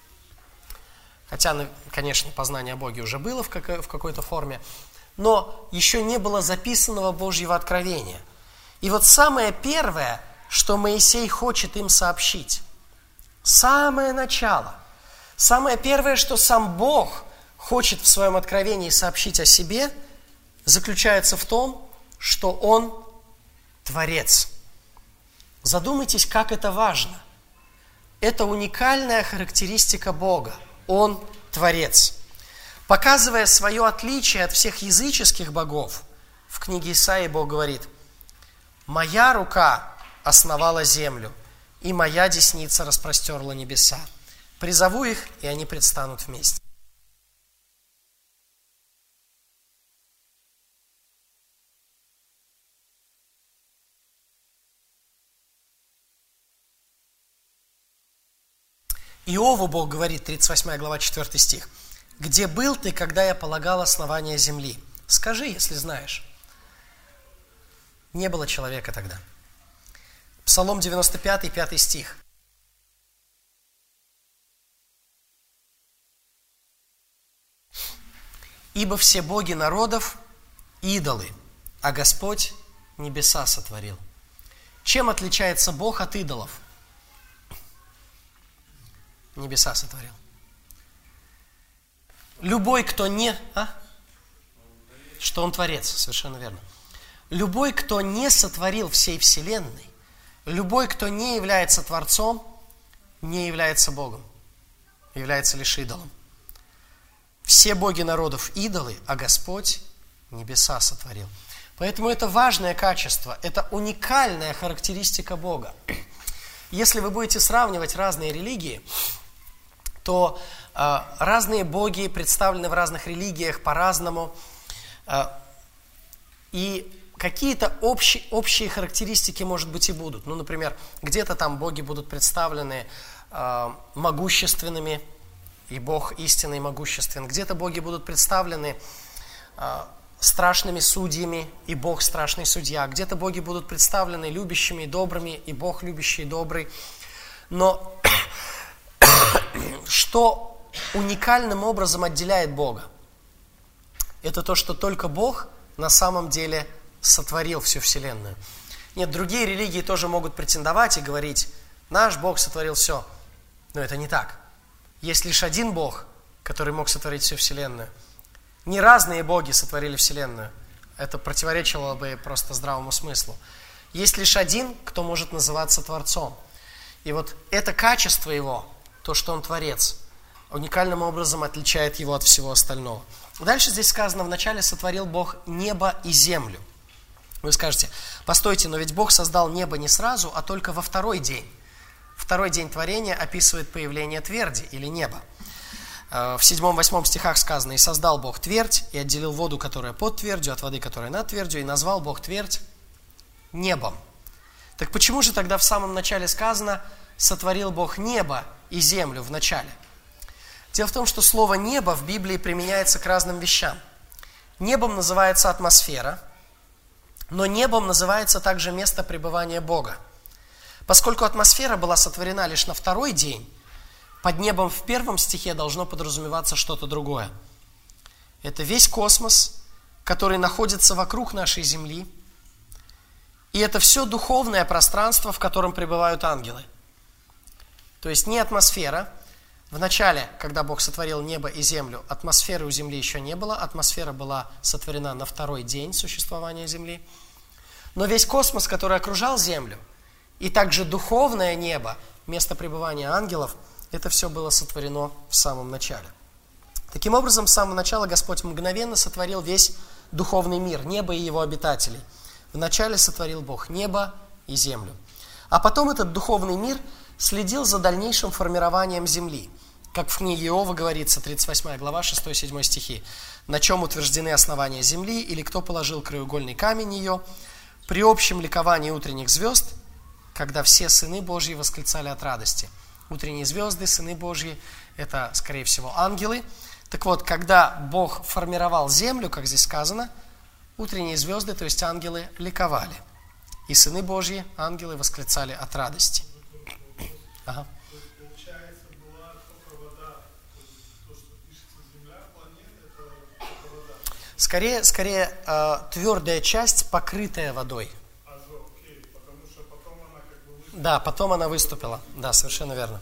Хотя, конечно, познание о Боге уже было в какой-то форме, но еще не было записанного Божьего откровения. И вот самое первое, что Моисей хочет им сообщить, самое начало, самое первое, что сам Бог хочет в своем откровении сообщить о себе, заключается в том, что Он Творец. Задумайтесь, как это важно. Это уникальная характеристика Бога. Он Творец. Показывая свое отличие от всех языческих богов, в книге Исаии Бог говорит: «Моя рука основала землю, и моя десница распростерла небеса. Призову их, и они предстанут вместе». Иову Бог говорит, тридцать восьмая глава, четвёртый стих: «Где был ты, когда я полагал основания земли? Скажи, если знаешь». Не было человека тогда. Псалом девяносто пятый, пятый стих. «Ибо все боги народов – идолы, а Господь небеса сотворил». Чем отличается Бог от идолов? Небеса сотворил. Любой, кто не... А? Что Он Творец, совершенно верно. Любой, кто не сотворил всей вселенной, любой, кто не является Творцом, не является Богом, является лишь идолом. Все боги народов идолы, а Господь небеса сотворил. Поэтому это важное качество, это уникальная характеристика Бога. Если вы будете сравнивать разные религии, то э, разные боги представлены в разных религиях по-разному. Э, и какие-то общие, общие характеристики, может быть, и будут. Ну, например, где-то там боги будут представлены э, могущественными, и Бог истинный могуществен. Где-то боги будут представлены э, страшными судьями, и Бог страшный судья. Где-то боги будут представлены любящими и добрыми, и Бог любящий и добрый. Но что уникальным образом отделяет Бога? Это то, что только Бог на самом деле сотворил всю Вселенную. Нет, другие религии тоже могут претендовать и говорить: наш Бог сотворил все. Но это не так. Есть лишь один Бог, который мог сотворить всю Вселенную. Не разные боги сотворили Вселенную. Это противоречило бы просто здравому смыслу. Есть лишь один, кто может называться Творцом. И вот это качество Его, то, что Он Творец, уникальным образом отличает Его от всего остального. Дальше здесь сказано: вначале сотворил Бог небо и землю. Вы скажете: постойте, но ведь Бог создал небо не сразу, а только во второй день. Второй день творения описывает появление тверди или неба. В седьмом-восьмом стихах сказано: «И создал Бог твердь, и отделил воду, которая под твердью, от воды, которая над твердью, и назвал Бог твердь небом». Так почему же тогда в самом начале сказано: «Сотворил Бог небо и землю» в начале? Дело в том, что слово «небо» в Библии применяется к разным вещам. Небом называется атмосфера, но небом называется также место пребывания Бога. Поскольку атмосфера была сотворена лишь на второй день, под небом в первом стихе должно подразумеваться что-то другое. Это весь космос, который находится вокруг нашей Земли, и это все духовное пространство, в котором пребывают ангелы. То есть не атмосфера. В начале, когда Бог сотворил небо и землю, атмосферы у Земли еще не было. Атмосфера была сотворена на второй день существования Земли. Но весь космос, который окружал Землю, и также духовное небо, место пребывания ангелов, это все было сотворено в самом начале. Таким образом, с самого начала Господь мгновенно сотворил весь духовный мир, небо и его обитателей. Вначале сотворил Бог небо и землю. А потом этот духовный мир следил за дальнейшим формированием земли. Как в книге Иова говорится, тридцать восьмая глава, шестой-седьмой стихи. «На чем утверждены основания земли, или кто положил краеугольный камень ее? При общем ликовании утренних звезд, когда все сыны Божьи восклицали от радости». Утренние звезды, сыны Божьи, это, скорее всего, ангелы. Так вот, когда Бог формировал землю, как здесь сказано, утренние звезды, то есть ангелы, ликовали. И сыны Божьи, ангелы, восклицали от радости. Ага. Получается, была только вода. То, что пишется земля, планета, это только вода. Скорее, скорее э, твердая часть, покрытая водой. А, окей, потому что потом она как бы выступила. Да, потом она выступила. Да, совершенно верно.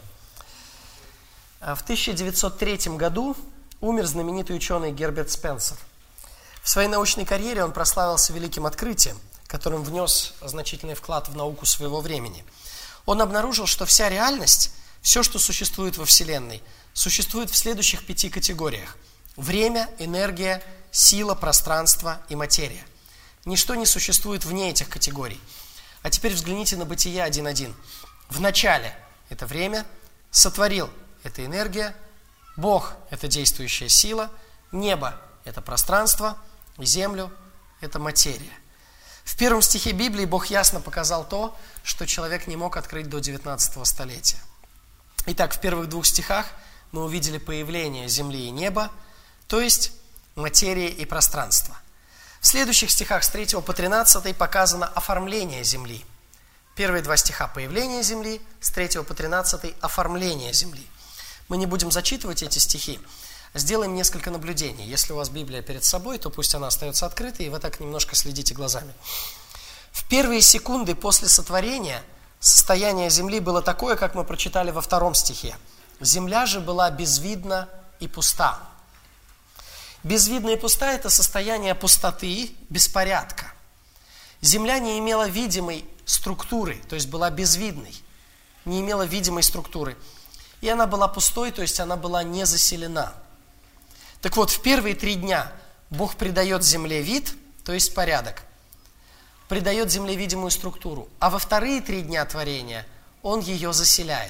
В тысяча девятьсот третьем году умер знаменитый ученый Герберт Спенсер. В своей научной карьере он прославился великим открытием, которым внес значительный вклад в науку своего времени. Он обнаружил, что вся реальность, все, что существует во Вселенной, существует в следующих пяти категориях. Время, энергия, сила, пространство и материя. Ничто не существует вне этих категорий. А теперь взгляните на Бытие один один. В начале – это время, сотворил – это энергия, Бог – это действующая сила, небо – это пространство, и землю – это материя. В первом стихе Библии Бог ясно показал то, что человек не мог открыть до девятнадцатого столетия. Итак, в первых двух стихах мы увидели появление земли и неба, то есть материи и пространства. В следующих стихах с третьего по тринадцатый показано оформление земли. Первые два стиха – появление земли, с третьего по тринадцатый – оформление земли. Мы не будем зачитывать эти стихи, сделаем несколько наблюдений. Если у вас Библия перед собой, то пусть она остается открытой, и вы так немножко следите глазами. В первые секунды после сотворения состояние земли было такое, как мы прочитали во втором стихе. Земля же была безвидна и пуста. Безвидна и пуста – это состояние пустоты, беспорядка. Земля не имела видимой структуры, то есть была безвидной, не имела видимой структуры. И она была пустой, то есть она была не заселена. Так вот, в первые три дня Бог придает земле вид, то есть порядок, придает земле видимую структуру, а во вторые три дня творения Он ее заселяет.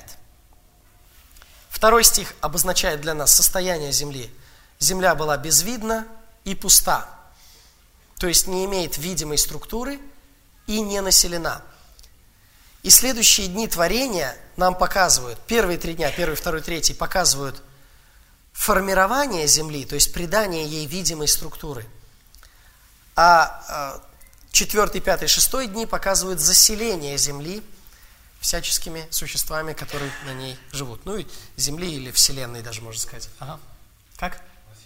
Второй стих обозначает для нас состояние земли. Земля была безвидна и пуста, то есть не имеет видимой структуры и не населена. И следующие дни творения нам показывают, первые три дня, первый, второй, третий, показывают формирование земли, то есть придание ей видимой структуры. А четвертый, пятый, шестой дни показывают заселение земли всяческими существами, которые на ней живут. Ну и земли или вселенной даже, можно сказать. Ага. Как?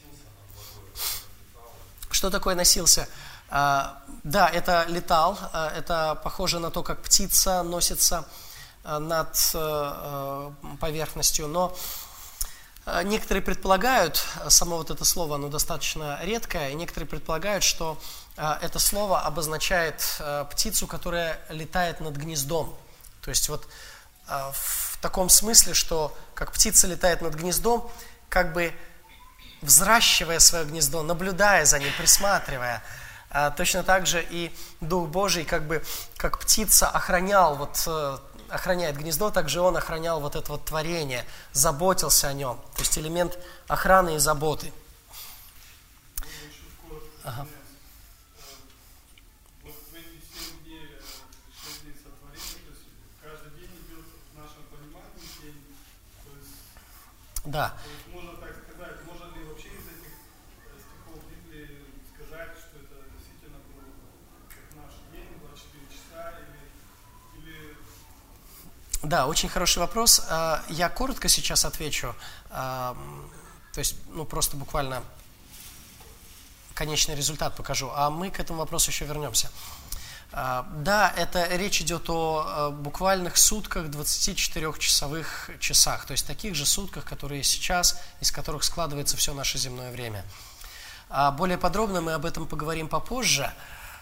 Что такое носился? А, да, это летал. А, это похоже на то, как птица носится а, над а, поверхностью. Но а, некоторые предполагают, само вот это слово, оно достаточно редкое, и некоторые предполагают, что а, это слово обозначает а, птицу, которая летает над гнездом. То есть вот а, в таком смысле, что как птица летает над гнездом, как бы взращивая свое гнездо, наблюдая за ним, присматривая. А, точно так же и Дух Божий, как бы, как птица охранял, вот, охраняет гнездо, так же Он охранял вот это вот творение, заботился о нем. То есть элемент охраны и заботы. Ага. Да. То есть можно так сказать, можно ли вообще из этих стихов Библии сказать, что это действительно был как наш день, двадцать четыре часа, или, или... Да, очень хороший вопрос. Я коротко сейчас отвечу. То есть, ну, просто буквально конечный результат покажу, а мы к этому вопросу еще вернемся. Да, это речь идет о буквальных сутках, двадцатичетырёхчасовых часах, то есть таких же сутках, которые сейчас, из которых складывается все наше земное время. Более подробно мы об этом поговорим попозже,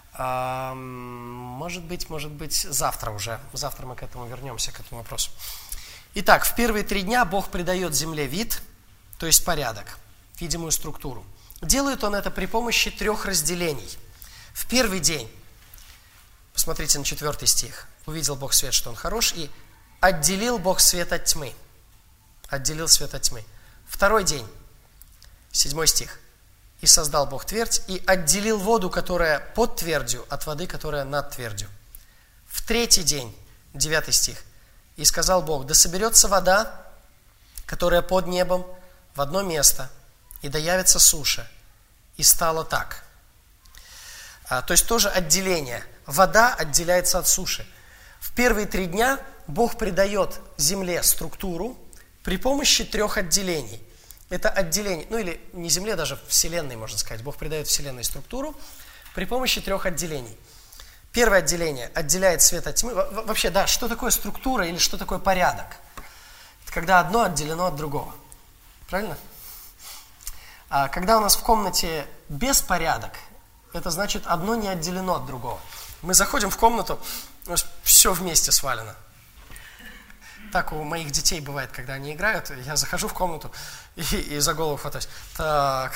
может быть, может быть завтра уже, завтра мы к этому вернемся, к этому вопросу. Итак, в первые три дня Бог придает земле вид, то есть порядок, видимую структуру. Делает Он это при помощи трех разделений. В первый день, посмотрите на четвертый стих. Увидел Бог свет, что он хорош, и отделил Бог свет от тьмы. Отделил свет от тьмы. Второй день, седьмой стих. И создал Бог твердь, и отделил воду, которая под твердью, от воды, которая над твердью. В третий день, девятый стих. И сказал Бог: да соберется вода, которая под небом, в одно место, и да явится суша. И стало так. А, то есть тоже отделение. Вода отделяется от суши. В первые три дня Бог придает земле структуру при помощи трех отделений. Это отделение, ну или не земле, даже вселенной, можно сказать. Бог придает вселенной структуру при помощи трех отделений. Первое отделение отделяет свет от тьмы. Вообще, да, что такое структура или что такое порядок? Это когда одно отделено от другого. Правильно? А когда у нас в комнате беспорядок, это значит, одно не отделено от другого. Мы заходим в комнату, у нас все вместе свалено. Так у моих детей бывает, когда они играют, я захожу в комнату и, и за голову хватаюсь. Так,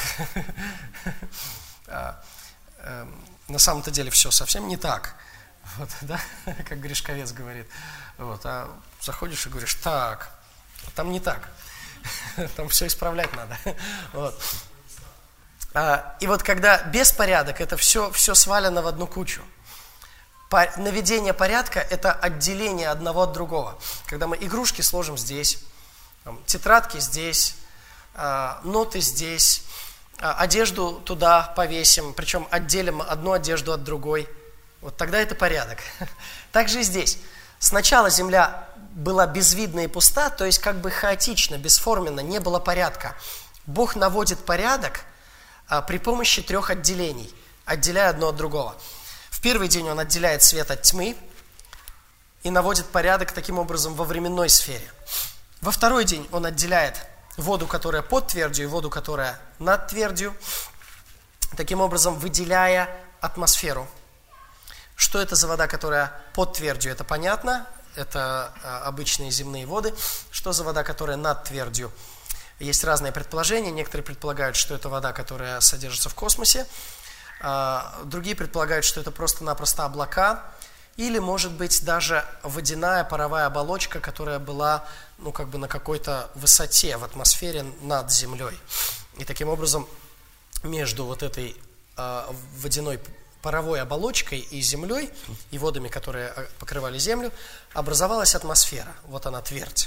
на самом-то деле все совсем не так, вот, да? Как Гришковец говорит. Вот, а заходишь и говоришь: так, там не так, там все исправлять надо. Вот. А, и вот когда беспорядок, это все, все свалено в одну кучу. По, наведение порядка – это отделение одного от другого. Когда мы игрушки сложим здесь, там, тетрадки здесь, а, ноты здесь, а, одежду туда повесим, причем отделим одну одежду от другой. Вот тогда это порядок. Так же и здесь. Сначала земля была безвидна и пуста, то есть как бы хаотично, бесформенно, не было порядка. Бог наводит порядок при помощи трех отделений, отделяя одно от другого. В первый день Он отделяет свет от тьмы и наводит порядок таким образом во временной сфере. Во второй день Он отделяет воду, которая под твердью, и воду, которая над твердью, таким образом выделяя атмосферу. Что это за вода, которая под твердью? Это понятно, это обычные земные воды. Что за вода, которая над твердью? Есть разные предположения. Некоторые предполагают, что это вода, которая содержится в космосе. Другие предполагают, что это просто-напросто облака. Или, может быть, даже водяная паровая оболочка, которая была, ну, как бы на какой-то высоте в атмосфере над землей. И таким образом между вот этой водяной паровой оболочкой и землей, и водами, которые покрывали землю, образовалась атмосфера. Вот она, твердь.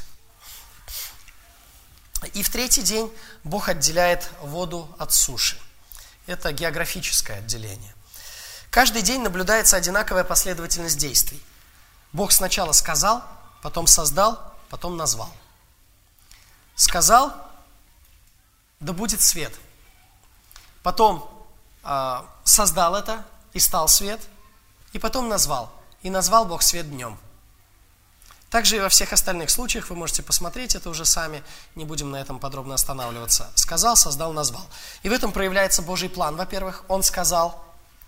И в третий день Бог отделяет воду от суши. Это географическое отделение. Каждый день наблюдается одинаковая последовательность действий. Бог сначала сказал, потом создал, потом назвал. Сказал, да будет свет. Потом э, создал это, и стал свет, и потом назвал. И назвал Бог свет днем. Также и во всех остальных случаях, вы можете посмотреть это уже сами, не будем на этом подробно останавливаться. Сказал, создал, назвал. И в этом проявляется Божий план. Во-первых, Он сказал,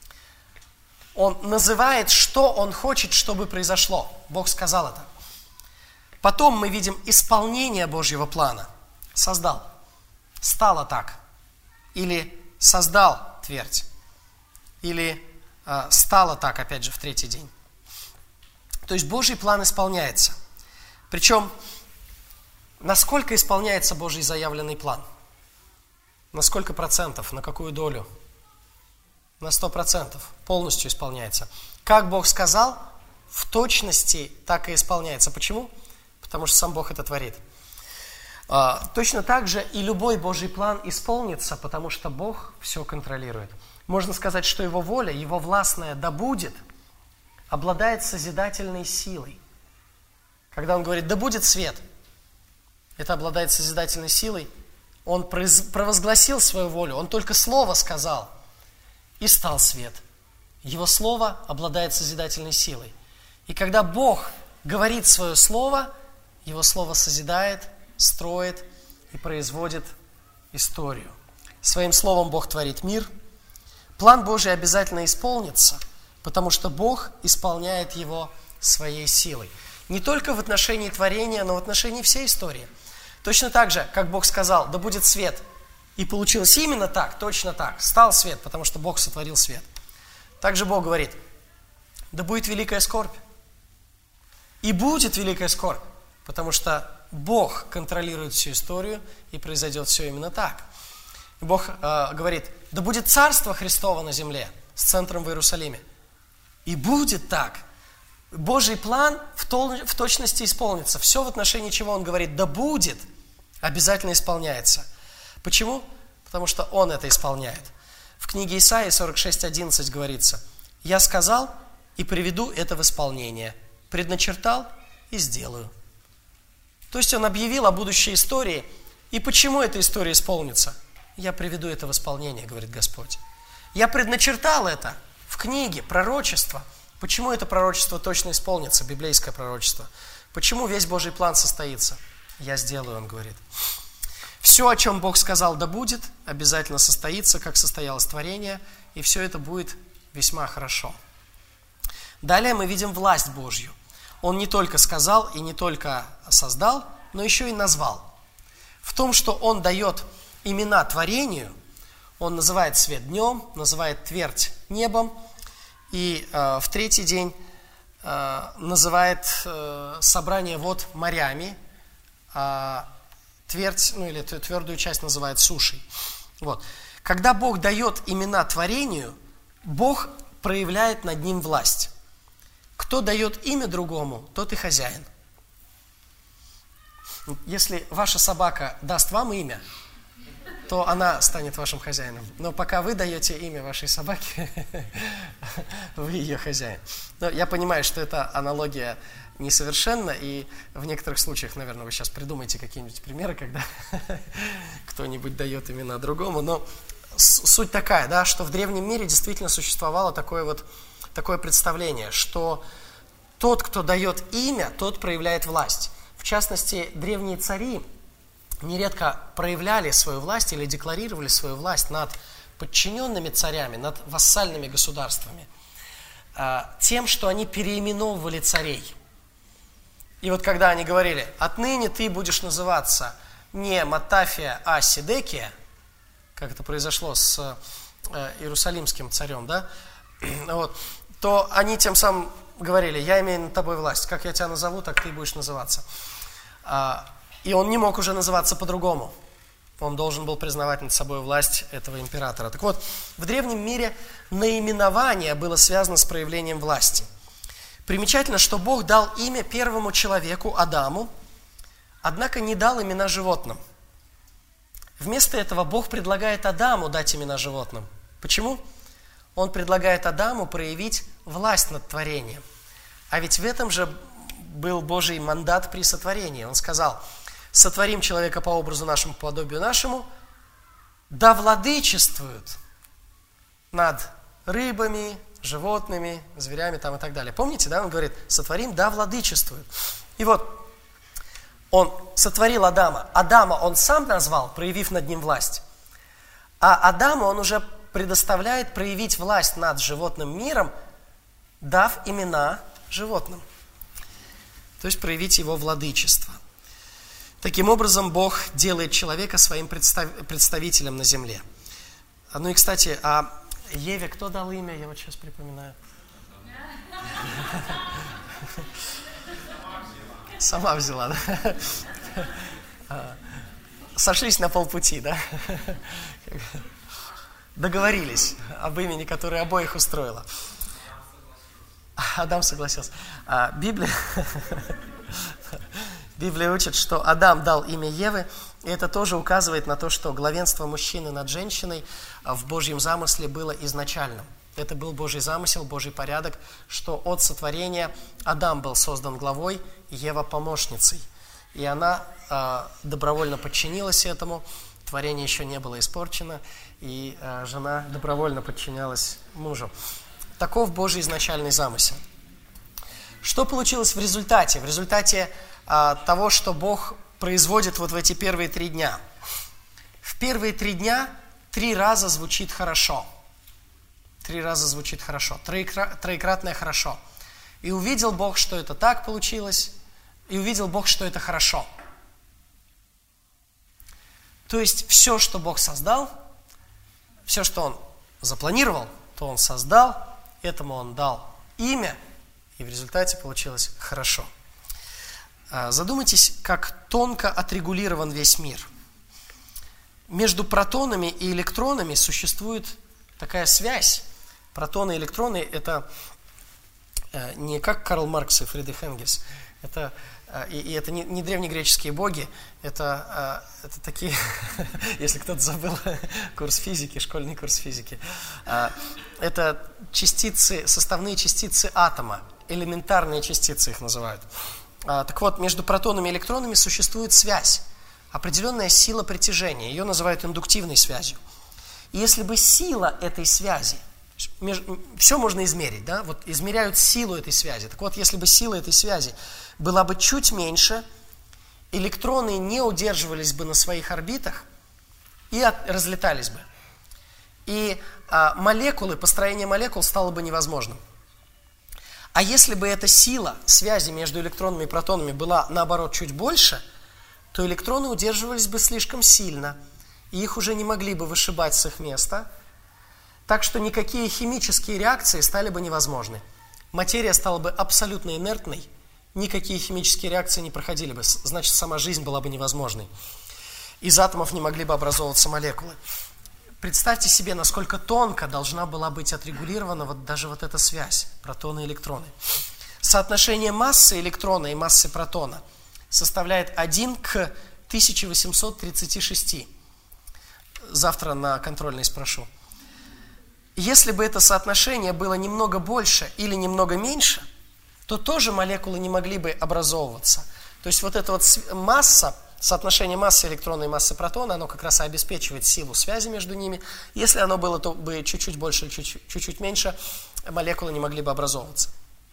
Он называет, что Он хочет, чтобы произошло. Бог сказал это. Потом мы видим исполнение Божьего плана. Создал. Стало так. Или создал твердь. Или э, стало так, опять же, в третий день. То есть Божий план исполняется. Причем, насколько исполняется Божий заявленный план? На сколько процентов? На какую долю? На сто процентов. Полностью исполняется. Как Бог сказал, в точности так и исполняется. Почему? Потому что сам Бог это творит. А, точно так же и любой Божий план исполнится, потому что Бог все контролирует. Можно сказать, что Его воля, Его властная «да будет» обладает созидательной силой. Когда Он говорит «да будет свет», это обладает созидательной силой. Он провозгласил свою волю, Он только слово сказал, и стал свет. Его слово обладает созидательной силой. И когда Бог говорит свое слово, Его слово созидает, строит и производит историю. Своим словом Бог творит мир. План Божий обязательно исполнится, потому что Бог исполняет его своей силой. Не только в отношении творения, но в отношении всей истории. Точно так же, как Бог сказал, да будет свет, и получилось именно так, точно так, стал свет, потому что Бог сотворил свет. Также Бог говорит, да будет великая скорбь. И будет великая скорбь, потому что Бог контролирует всю историю, и произойдет все именно так. И Бог э, говорит, да будет царство Христово на земле, с центром в Иерусалиме. И будет так. Божий план в, тол- в точности исполнится. Все, в отношении чего Он говорит, да будет, обязательно исполняется. Почему? Потому что Он это исполняет. В книге Исаии сорок шесть одиннадцать говорится, «Я сказал и приведу это в исполнение, предначертал и сделаю». То есть Он объявил о будущей истории. И почему эта история исполнится? Я приведу это в исполнение, говорит Господь. Я предначертал это в книге, пророчество. Почему это пророчество точно исполнится, библейское пророчество? Почему весь Божий план состоится? Я сделаю, Он говорит. Все, о чем Бог сказал, да будет, обязательно состоится, как состоялось творение, и все это будет весьма хорошо. Далее мы видим власть Божью. Он не только сказал и не только создал, но еще и назвал. В том, что Он дает имена творению, Он называет свет днем, называет твердь небом, и э, в третий день э, называет э, собрание вод морями, а твердь, ну или твердую часть называет сушей. Вот. Когда Бог дает имена творению, Бог проявляет над ним власть. Кто дает имя другому, тот и хозяин. Если ваша собака даст вам имя, то она станет вашим хозяином. Но пока вы даете имя вашей собаке, вы ее хозяин. Но я понимаю, что эта аналогия несовершенна, и в некоторых случаях, наверное, вы сейчас придумаете какие-нибудь примеры, когда кто-нибудь дает имена другому. Но суть такая, да, что в древнем мире действительно существовало такое вот такое представление, что тот, кто дает имя, тот проявляет власть. В частности, древние цари нередко проявляли свою власть или декларировали свою власть над подчиненными царями, над вассальными государствами, тем, что они переименовывали царей. И вот когда они говорили, отныне ты будешь называться не Матафия, а Сидекия, как это произошло с иерусалимским царем, да, вот, то они тем самым говорили, я имею над тобой власть, как я тебя назову, так ты будешь называться. И он не мог уже называться по-другому. Он должен был признавать над собой власть этого императора. Так вот, в древнем мире наименование было связано с проявлением власти. Примечательно, что Бог дал имя первому человеку, Адаму, однако не дал имена животным. Вместо этого Бог предлагает Адаму дать имена животным. Почему? Он предлагает Адаму проявить власть над творением. А ведь в этом же был Божий мандат при сотворении. Он сказал: сотворим человека по образу нашему, по подобию нашему, да владычествуют над рыбами, животными, зверями там и так далее. Помните, да, он говорит: сотворим, да владычествуют. И вот он сотворил Адама. Адама он сам назвал, проявив над ним власть. А Адаму он уже предоставляет проявить власть над животным миром, дав имена животным. То есть проявить его владычество. Таким образом, Бог делает человека своим представ... представителем на земле. Ну и, кстати, а Еве кто дал имя? Я вот сейчас припоминаю. Сама взяла, да? Сошлись на полпути, да? Договорились об имени, которое обоих устроило. Адам согласился. А, Библия... Библия учит, что Адам дал имя Евы, и это тоже указывает на то, что главенство мужчины над женщиной в Божьем замысле было изначальным. Это был Божий замысел, Божий порядок, что от сотворения Адам был создан главой, Ева помощницей. И она э, добровольно подчинилась этому, творение еще не было испорчено, и э, жена добровольно подчинялась мужу. Таков Божий изначальный замысел. Что получилось в результате? В результате а, того, что Бог производит вот в эти первые три дня. В первые три дня три раза звучит хорошо. Три раза звучит хорошо. Троекра... Троекратное хорошо. И увидел Бог, что это так получилось. И увидел Бог, что это хорошо. То есть все, что Бог создал, все, что Он запланировал, то Он создал, этому Он дал имя, и в результате получилось хорошо. Задумайтесь, как тонко отрегулирован весь мир. Между протонами и электронами существует такая связь. Протоны и электроны – это не как Карл Маркс и Фридрих Энгельс. Это, и, и это не, не древнегреческие боги, это, это такие, если кто-то забыл курс физики, школьный курс физики, это частицы, составные частицы атома, элементарные частицы их называют. Так вот, между протонами и электронами существует связь, определенная сила притяжения, ее называют индуктивной связью. И если бы сила этой связи, все можно измерить, да, вот измеряют силу этой связи. Так вот, если бы сила этой связи была бы чуть меньше, электроны не удерживались бы на своих орбитах и от, разлетались бы. И а, молекулы, построение молекул стало бы невозможным. А если бы эта сила связи между электронами и протонами была, наоборот, чуть больше, то электроны удерживались бы слишком сильно, и их уже не могли бы вышибать с их места, так что никакие химические реакции стали бы невозможны. Материя стала бы абсолютно инертной, никакие химические реакции не проходили бы, значит, сама жизнь была бы невозможной. Из атомов не могли бы образовываться молекулы. Представьте себе, насколько тонко должна была быть отрегулирована вот даже вот эта связь, протоны и электроны. Соотношение массы электрона и массы протона составляет один к тысяча восемьсот тридцати шести. Завтра на контрольной спрошу. Если бы это соотношение было немного больше или немного меньше, то тоже молекулы не могли бы образовываться. То есть вот эта вот масса, соотношение массы электрона и массы протона, оно как раз и обеспечивает силу связи между ними. Если оно было то бы чуть-чуть больше или чуть-чуть меньше, молекулы не могли бы образовываться.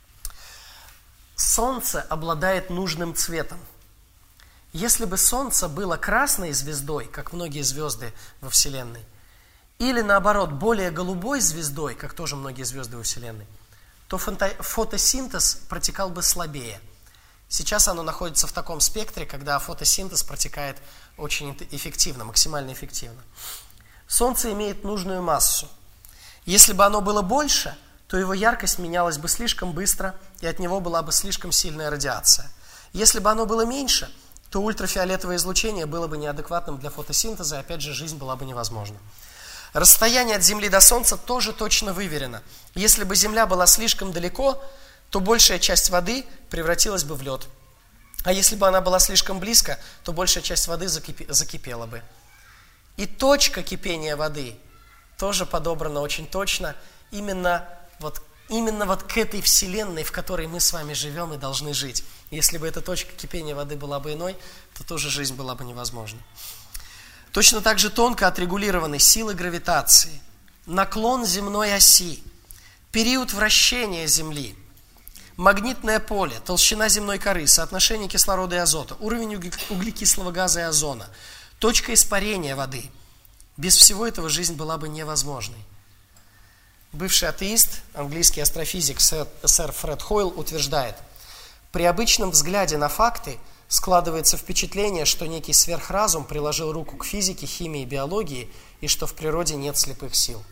Солнце обладает нужным цветом. Если бы Солнце было красной звездой, как многие звезды во Вселенной, или наоборот, более голубой звездой, как тоже многие звезды во Вселенной, то фотосинтез протекал бы слабее. Сейчас оно находится в таком спектре, когда фотосинтез протекает очень эффективно, максимально эффективно. Солнце имеет нужную массу. Если бы оно было больше, то его яркость менялась бы слишком быстро, и от него была бы слишком сильная радиация. Если бы оно было меньше, то ультрафиолетовое излучение было бы неадекватным для фотосинтеза, и опять же жизнь была бы невозможна. Расстояние от Земли до Солнца тоже точно выверено. Если бы Земля была слишком далеко, то большая часть воды превратилась бы в лед. А если бы она была слишком близко, то большая часть воды закипела бы. И точка кипения воды тоже подобрана очень точно, именно вот, именно вот к этой вселенной, в которой мы с вами живем и должны жить. Если бы эта точка кипения воды была бы иной, то тоже жизнь была бы невозможна. Точно так же тонко отрегулированы силы гравитации, наклон земной оси, период вращения Земли, магнитное поле, толщина земной коры, соотношение кислорода и азота, уровень углекислого газа и озона, точка испарения воды. Без всего этого жизнь была бы невозможной. Бывший атеист, английский астрофизик сэр Фред Хойл утверждает: при обычном взгляде на факты складывается впечатление, что некий сверхразум приложил руку к физике, химии и биологии, и что в природе нет слепых сил.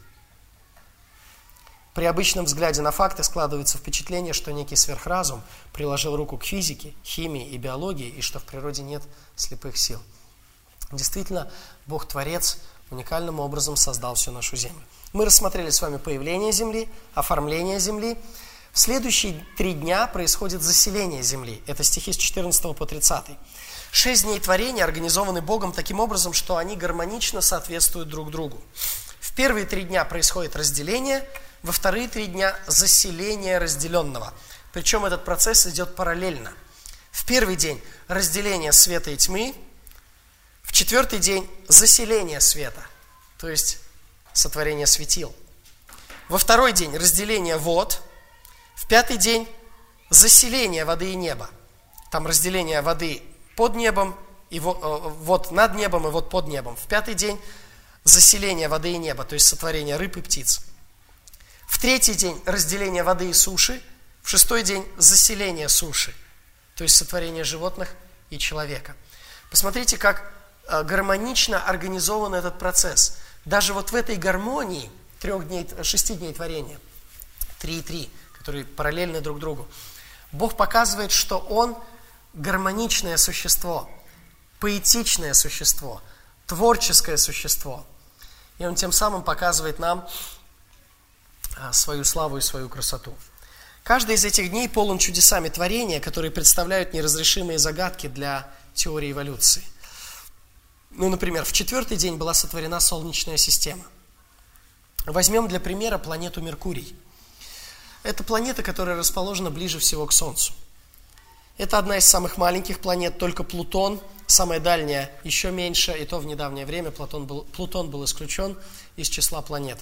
При обычном взгляде на факты складывается впечатление, что некий сверхразум приложил руку к физике, химии и биологии, и что в природе нет слепых сил. Действительно, Бог-творец уникальным образом создал всю нашу Землю. Мы рассмотрели с вами появление Земли, оформление Земли. В следующие три дня происходит заселение Земли. Это стихи с четырнадцатого по тридцатый. Шесть дней творения организованы Богом таким образом, что они гармонично соответствуют друг другу. В первые три дня происходит разделение, во вторые три дня заселение разделенного. Причем этот процесс идет параллельно. В первый день разделение света и тьмы, в четвертый день заселение света, то есть сотворение светил. Во второй день разделение вод, в пятый день заселение воды и неба. Там разделение воды под небом, и вод над небом, и вод под небом. В пятый день заселение воды и неба, то есть сотворение рыб и птиц. В третий день разделение воды и суши, в шестой день заселение суши, то есть сотворение животных и человека. Посмотрите, как гармонично организован этот процесс. Даже вот в этой гармонии трех дней, шести дней творения, три и три, которые параллельны друг другу, Бог показывает, что Он гармоничное существо, поэтичное существо, творческое существо. И Он тем самым показывает нам свою славу и свою красоту. Каждый из этих дней полон чудесами творения, которые представляют неразрешимые загадки для теории эволюции. Ну, например, в четвертый день была сотворена Солнечная система. Возьмем для примера планету Меркурий. Это планета, которая расположена ближе всего к Солнцу. Это одна из самых маленьких планет, только Плутон, самая дальняя, еще меньше, и то в недавнее время Плутон был, Плутон был исключен из числа планет.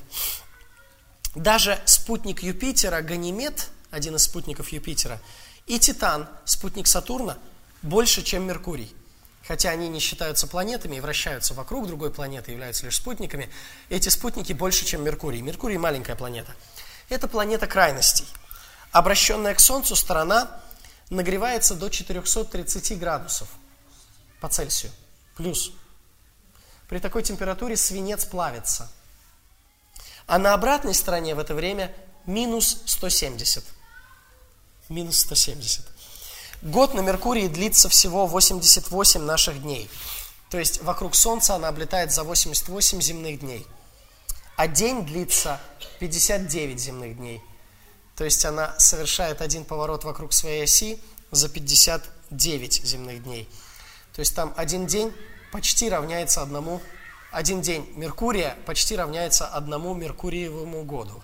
Даже спутник Юпитера, Ганимед, один из спутников Юпитера, и Титан, спутник Сатурна, больше, чем Меркурий. Хотя они не считаются планетами и вращаются вокруг другой планеты, являются лишь спутниками, эти спутники больше, чем Меркурий. Меркурий маленькая планета. Это планета крайностей. Обращенная к Солнцу сторона нагревается до четырехсот тридцати градусов по Цельсию. Плюс. При такой температуре свинец плавится. А на обратной стороне в это время минус сто семьдесят. Минус сто семьдесят. Год на Меркурии длится всего восемьдесят восемь наших дней. То есть вокруг Солнца она облетает за восемьдесят восемь земных дней. А день длится пятьдесят девять земных дней. То есть она совершает один поворот вокруг своей оси за пятьдесят девять земных дней. То есть там один день почти равняется одному, один день Меркурия почти равняется одному Меркуриевому году.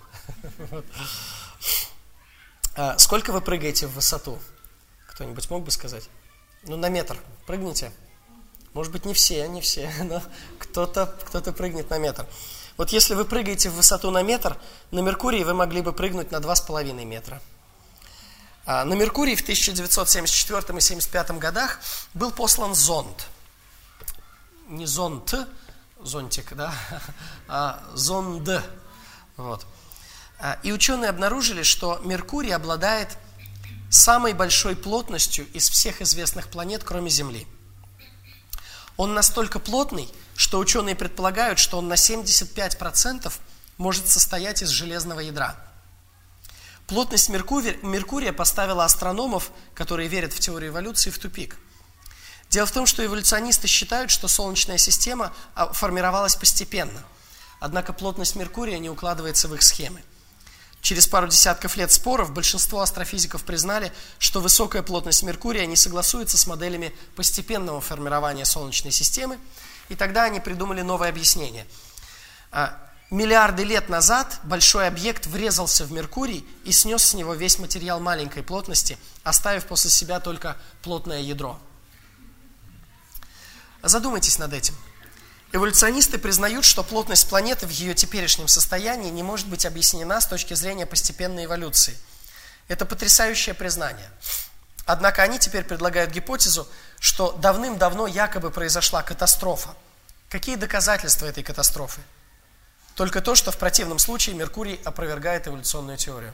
Сколько вы прыгаете в высоту? Кто-нибудь мог бы сказать? Ну, на метр прыгните. Может быть, не все, не все, но кто-то, кто-то прыгнет на метр. Вот если вы прыгаете в высоту на метр, на Меркурии вы могли бы прыгнуть на два с половиной метра. А на Меркурии в тысяча девятьсот семьдесят четвёртом и семьдесят пятом годах был послан зонд. Не зонт, зонтик, да, а зонд. Вот. И ученые обнаружили, что Меркурий обладает самой большой плотностью из всех известных планет, кроме Земли. Он настолько плотный, что ученые предполагают, что он на семьдесят пять процентов может состоять из железного ядра. Плотность Меркурия, Меркурия поставила астрономов, которые верят в теорию эволюции, в тупик. Дело в том, что эволюционисты считают, что Солнечная система формировалась постепенно. Однако плотность Меркурия не укладывается в их схемы. Через пару десятков лет споров большинство астрофизиков признали, что высокая плотность Меркурия не согласуется с моделями постепенного формирования Солнечной системы, и тогда они придумали новое объяснение. миллиарды лет назад большой объект врезался в Меркурий и снес с него весь материал маленькой плотности, оставив после себя только плотное ядро. Задумайтесь над этим. Эволюционисты признают, что плотность планеты в ее теперешнем состоянии не может быть объяснена с точки зрения постепенной эволюции. Это потрясающее признание. Однако они теперь предлагают гипотезу, что давным-давно якобы произошла катастрофа. Какие доказательства этой катастрофы? Только то, что в противном случае Меркурий опровергает эволюционную теорию.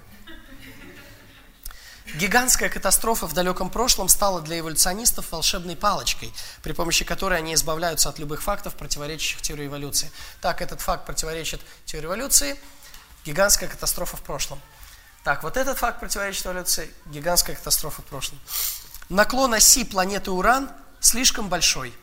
Гигантская катастрофа в далеком прошлом стала для эволюционистов волшебной палочкой, при помощи которой они избавляются от любых фактов, противоречащих теории эволюции. Так, этот факт противоречит теории эволюции, гигантская катастрофа в прошлом. Так, вот этот факт противоречит эволюции, гигантская катастрофа в прошлом. Наклон оси планеты Уран слишком большой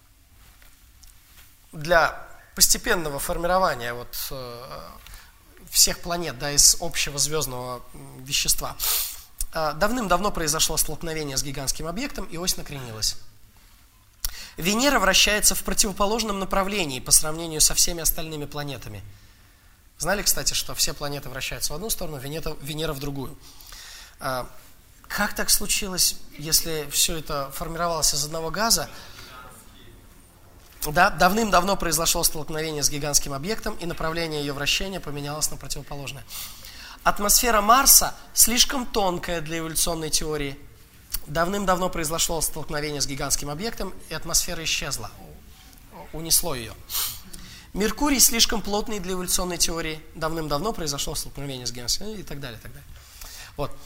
для постепенного формирования вот, э, всех планет, да, из общего звездного вещества. Давным-давно произошло столкновение с гигантским объектом, и ось накренилась. Венера вращается в противоположном направлении по сравнению со всеми остальными планетами. Знали, кстати, что все планеты вращаются в одну сторону, Венера, Венера в другую. Как так случилось, если все это формировалось из одного газа? Да, давным-давно произошло столкновение с гигантским объектом, и направление ее вращения поменялось на противоположное. Атмосфера Марса слишком тонкая для эволюционной теории. Давным-давно произошло столкновение с гигантским объектом, и атмосфера исчезла, унесло ее. Меркурий слишком плотный для эволюционной теории. Давным-давно произошло столкновение с гигантским и так далее, и так далее. Вот.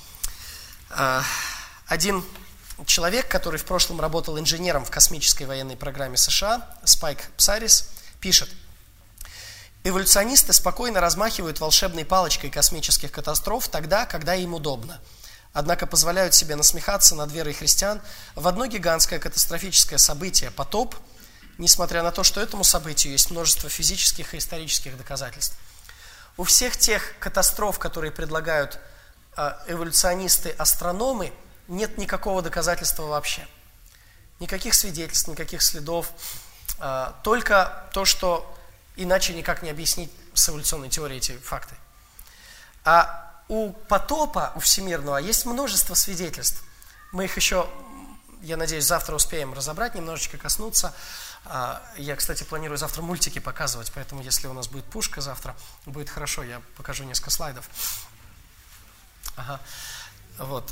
Один человек, который в прошлом работал инженером в космической военной программе США, Спайк Псарис, пишет: эволюционисты спокойно размахивают волшебной палочкой космических катастроф тогда, когда им удобно. Однако позволяют себе насмехаться над верой христиан в одно гигантское катастрофическое событие – потоп, несмотря на то, что этому событию есть множество физических и исторических доказательств. У всех тех катастроф, которые предлагают эволюционисты-астрономы, нет никакого доказательства вообще. Никаких свидетельств, никаких следов. Только то, что иначе никак не объяснить с эволюционной теорией эти факты. А у потопа, у всемирного, есть множество свидетельств. Мы их еще, я надеюсь, завтра успеем разобрать, немножечко коснуться. Я, кстати, планирую завтра мультики показывать, поэтому если у нас будет пушка завтра, будет хорошо, я покажу несколько слайдов. Ага, вот.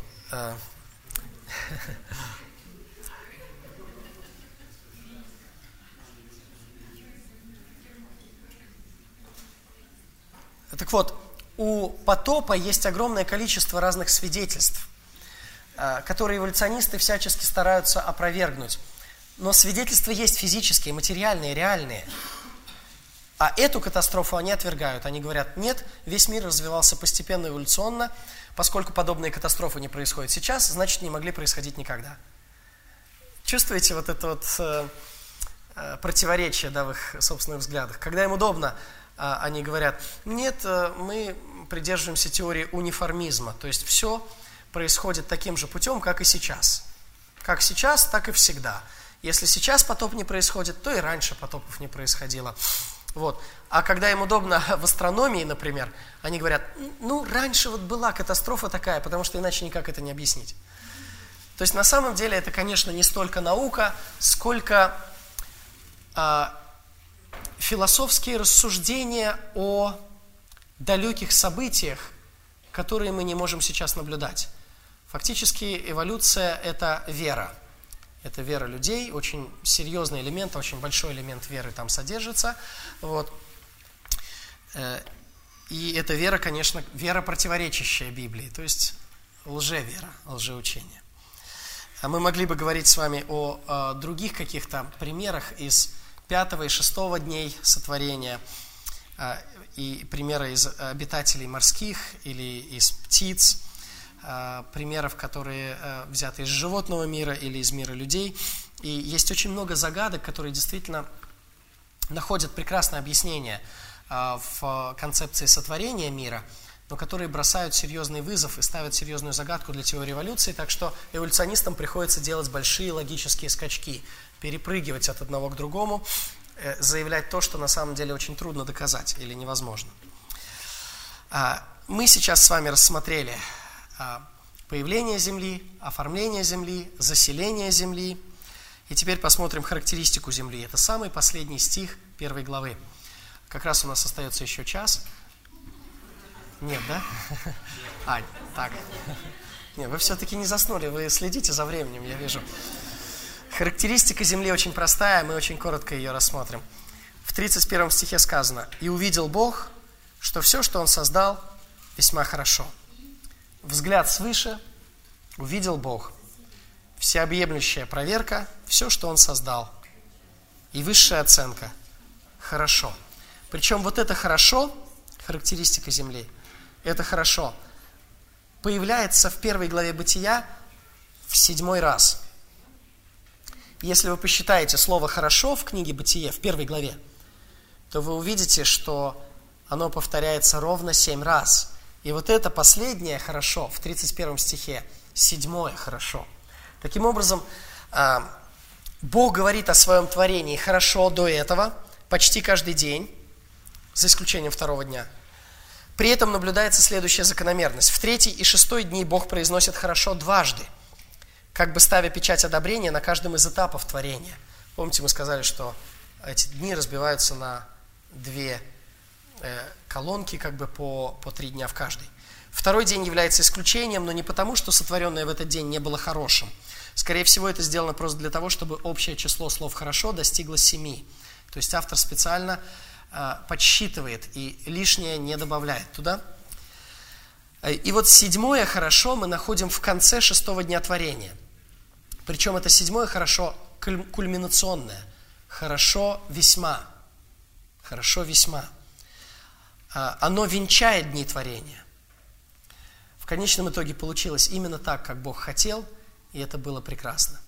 Так вот, у потопа есть огромное количество разных свидетельств, которые эволюционисты всячески стараются опровергнуть. Но свидетельства есть физические, материальные, реальные. А эту катастрофу они отвергают. Они говорят: нет, весь мир развивался постепенно, эволюционно. Поскольку подобные катастрофы не происходят сейчас, значит, не могли происходить никогда. Чувствуете вот это вот э, э, противоречие, да, в их собственных взглядах? Когда им удобно, э, они говорят: нет, э, мы придерживаемся теории униформизма. То есть все происходит таким же путем, как и сейчас. Как сейчас, так и всегда. Если сейчас потоп не происходит, то и раньше потопов не происходило. Вот. А когда им удобно в астрономии, например, они говорят: ну, раньше вот была катастрофа такая, потому что иначе никак это не объяснить. То есть на самом деле это, конечно, не столько наука, сколько э, философские рассуждения о далеких событиях, которые мы не можем сейчас наблюдать. Фактически эволюция – это вера. Это вера людей, очень серьезный элемент, очень большой элемент веры там содержится. Вот. И эта вера, конечно, вера, противоречащая Библии, то есть лжевера, лжеучение. А мы могли бы говорить с вами о, о других каких-то примерах из пятого и шестого дней сотворения, и примеры из обитателей морских или из птиц, примеров, которые взяты из животного мира или из мира людей. И есть очень много загадок, которые действительно находят прекрасное объяснение в концепции сотворения мира, но которые бросают серьезный вызов и ставят серьезную загадку для теории эволюции. Так что эволюционистам приходится делать большие логические скачки, перепрыгивать от одного к другому, заявлять то, что на самом деле очень трудно доказать или невозможно. Мы сейчас с вами рассмотрели появление Земли, оформление Земли, заселение Земли. И теперь посмотрим характеристику Земли. Это самый последний стих первой главы. Как раз у нас остается еще час. Нет, да? А, так. Нет, вы все-таки не заснули, вы следите за временем, я вижу. Характеристика Земли очень простая, мы очень коротко ее рассмотрим. В тридцать первом стихе сказано: «И увидел Бог, что все, что Он создал, весьма хорошо». Взгляд свыше, увидел Бог. Всеобъемлющая проверка, все, что Он создал. И высшая оценка – хорошо. Причем вот это «хорошо», характеристика Земли, это «хорошо» появляется в первой главе Бытия в седьмой раз. Если вы посчитаете слово «хорошо» в книге Бытие, в первой главе, то вы увидите, что оно повторяется ровно семь раз. И вот это последнее «хорошо» в тридцать первом стихе, седьмое «хорошо». Таким образом, Бог говорит о своем творении «хорошо» до этого, почти каждый день, за исключением второго дня. При этом наблюдается следующая закономерность. В третий и шестой дни Бог произносит «хорошо» дважды, как бы ставя печать одобрения на каждом из этапов творения. Помните, мы сказали, что эти дни разбиваются на две э, колонки, как бы по, по три дня в каждой. Второй день является исключением, но не потому, что сотворенное в этот день не было хорошим. Скорее всего, это сделано просто для того, чтобы общее число слов «хорошо» достигло семи. То есть автор специально э, подсчитывает и лишнее не добавляет туда. И вот седьмое «хорошо» мы находим в конце шестого дня творения. Причем это седьмое «хорошо» кульминационное. «Хорошо весьма». «Хорошо весьма». Оно венчает дни творения. В конечном итоге получилось именно так, как Бог хотел, и это было прекрасно.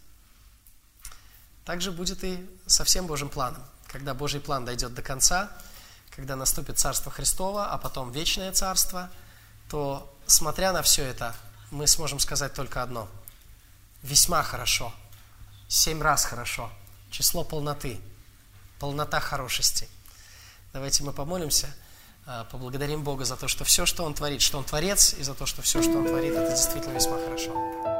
Так же будет и со всем Божьим планом. Когда Божий план дойдет до конца, когда наступит Царство Христово, а потом вечное Царство, то, смотря на все это, мы сможем сказать только одно. Весьма хорошо. Семь раз хорошо. Число полноты. Полнота хорошести. Давайте мы помолимся, поблагодарим Бога за то, что все, что Он творит, что Он Творец, и за то, что все, что Он творит, это действительно весьма хорошо.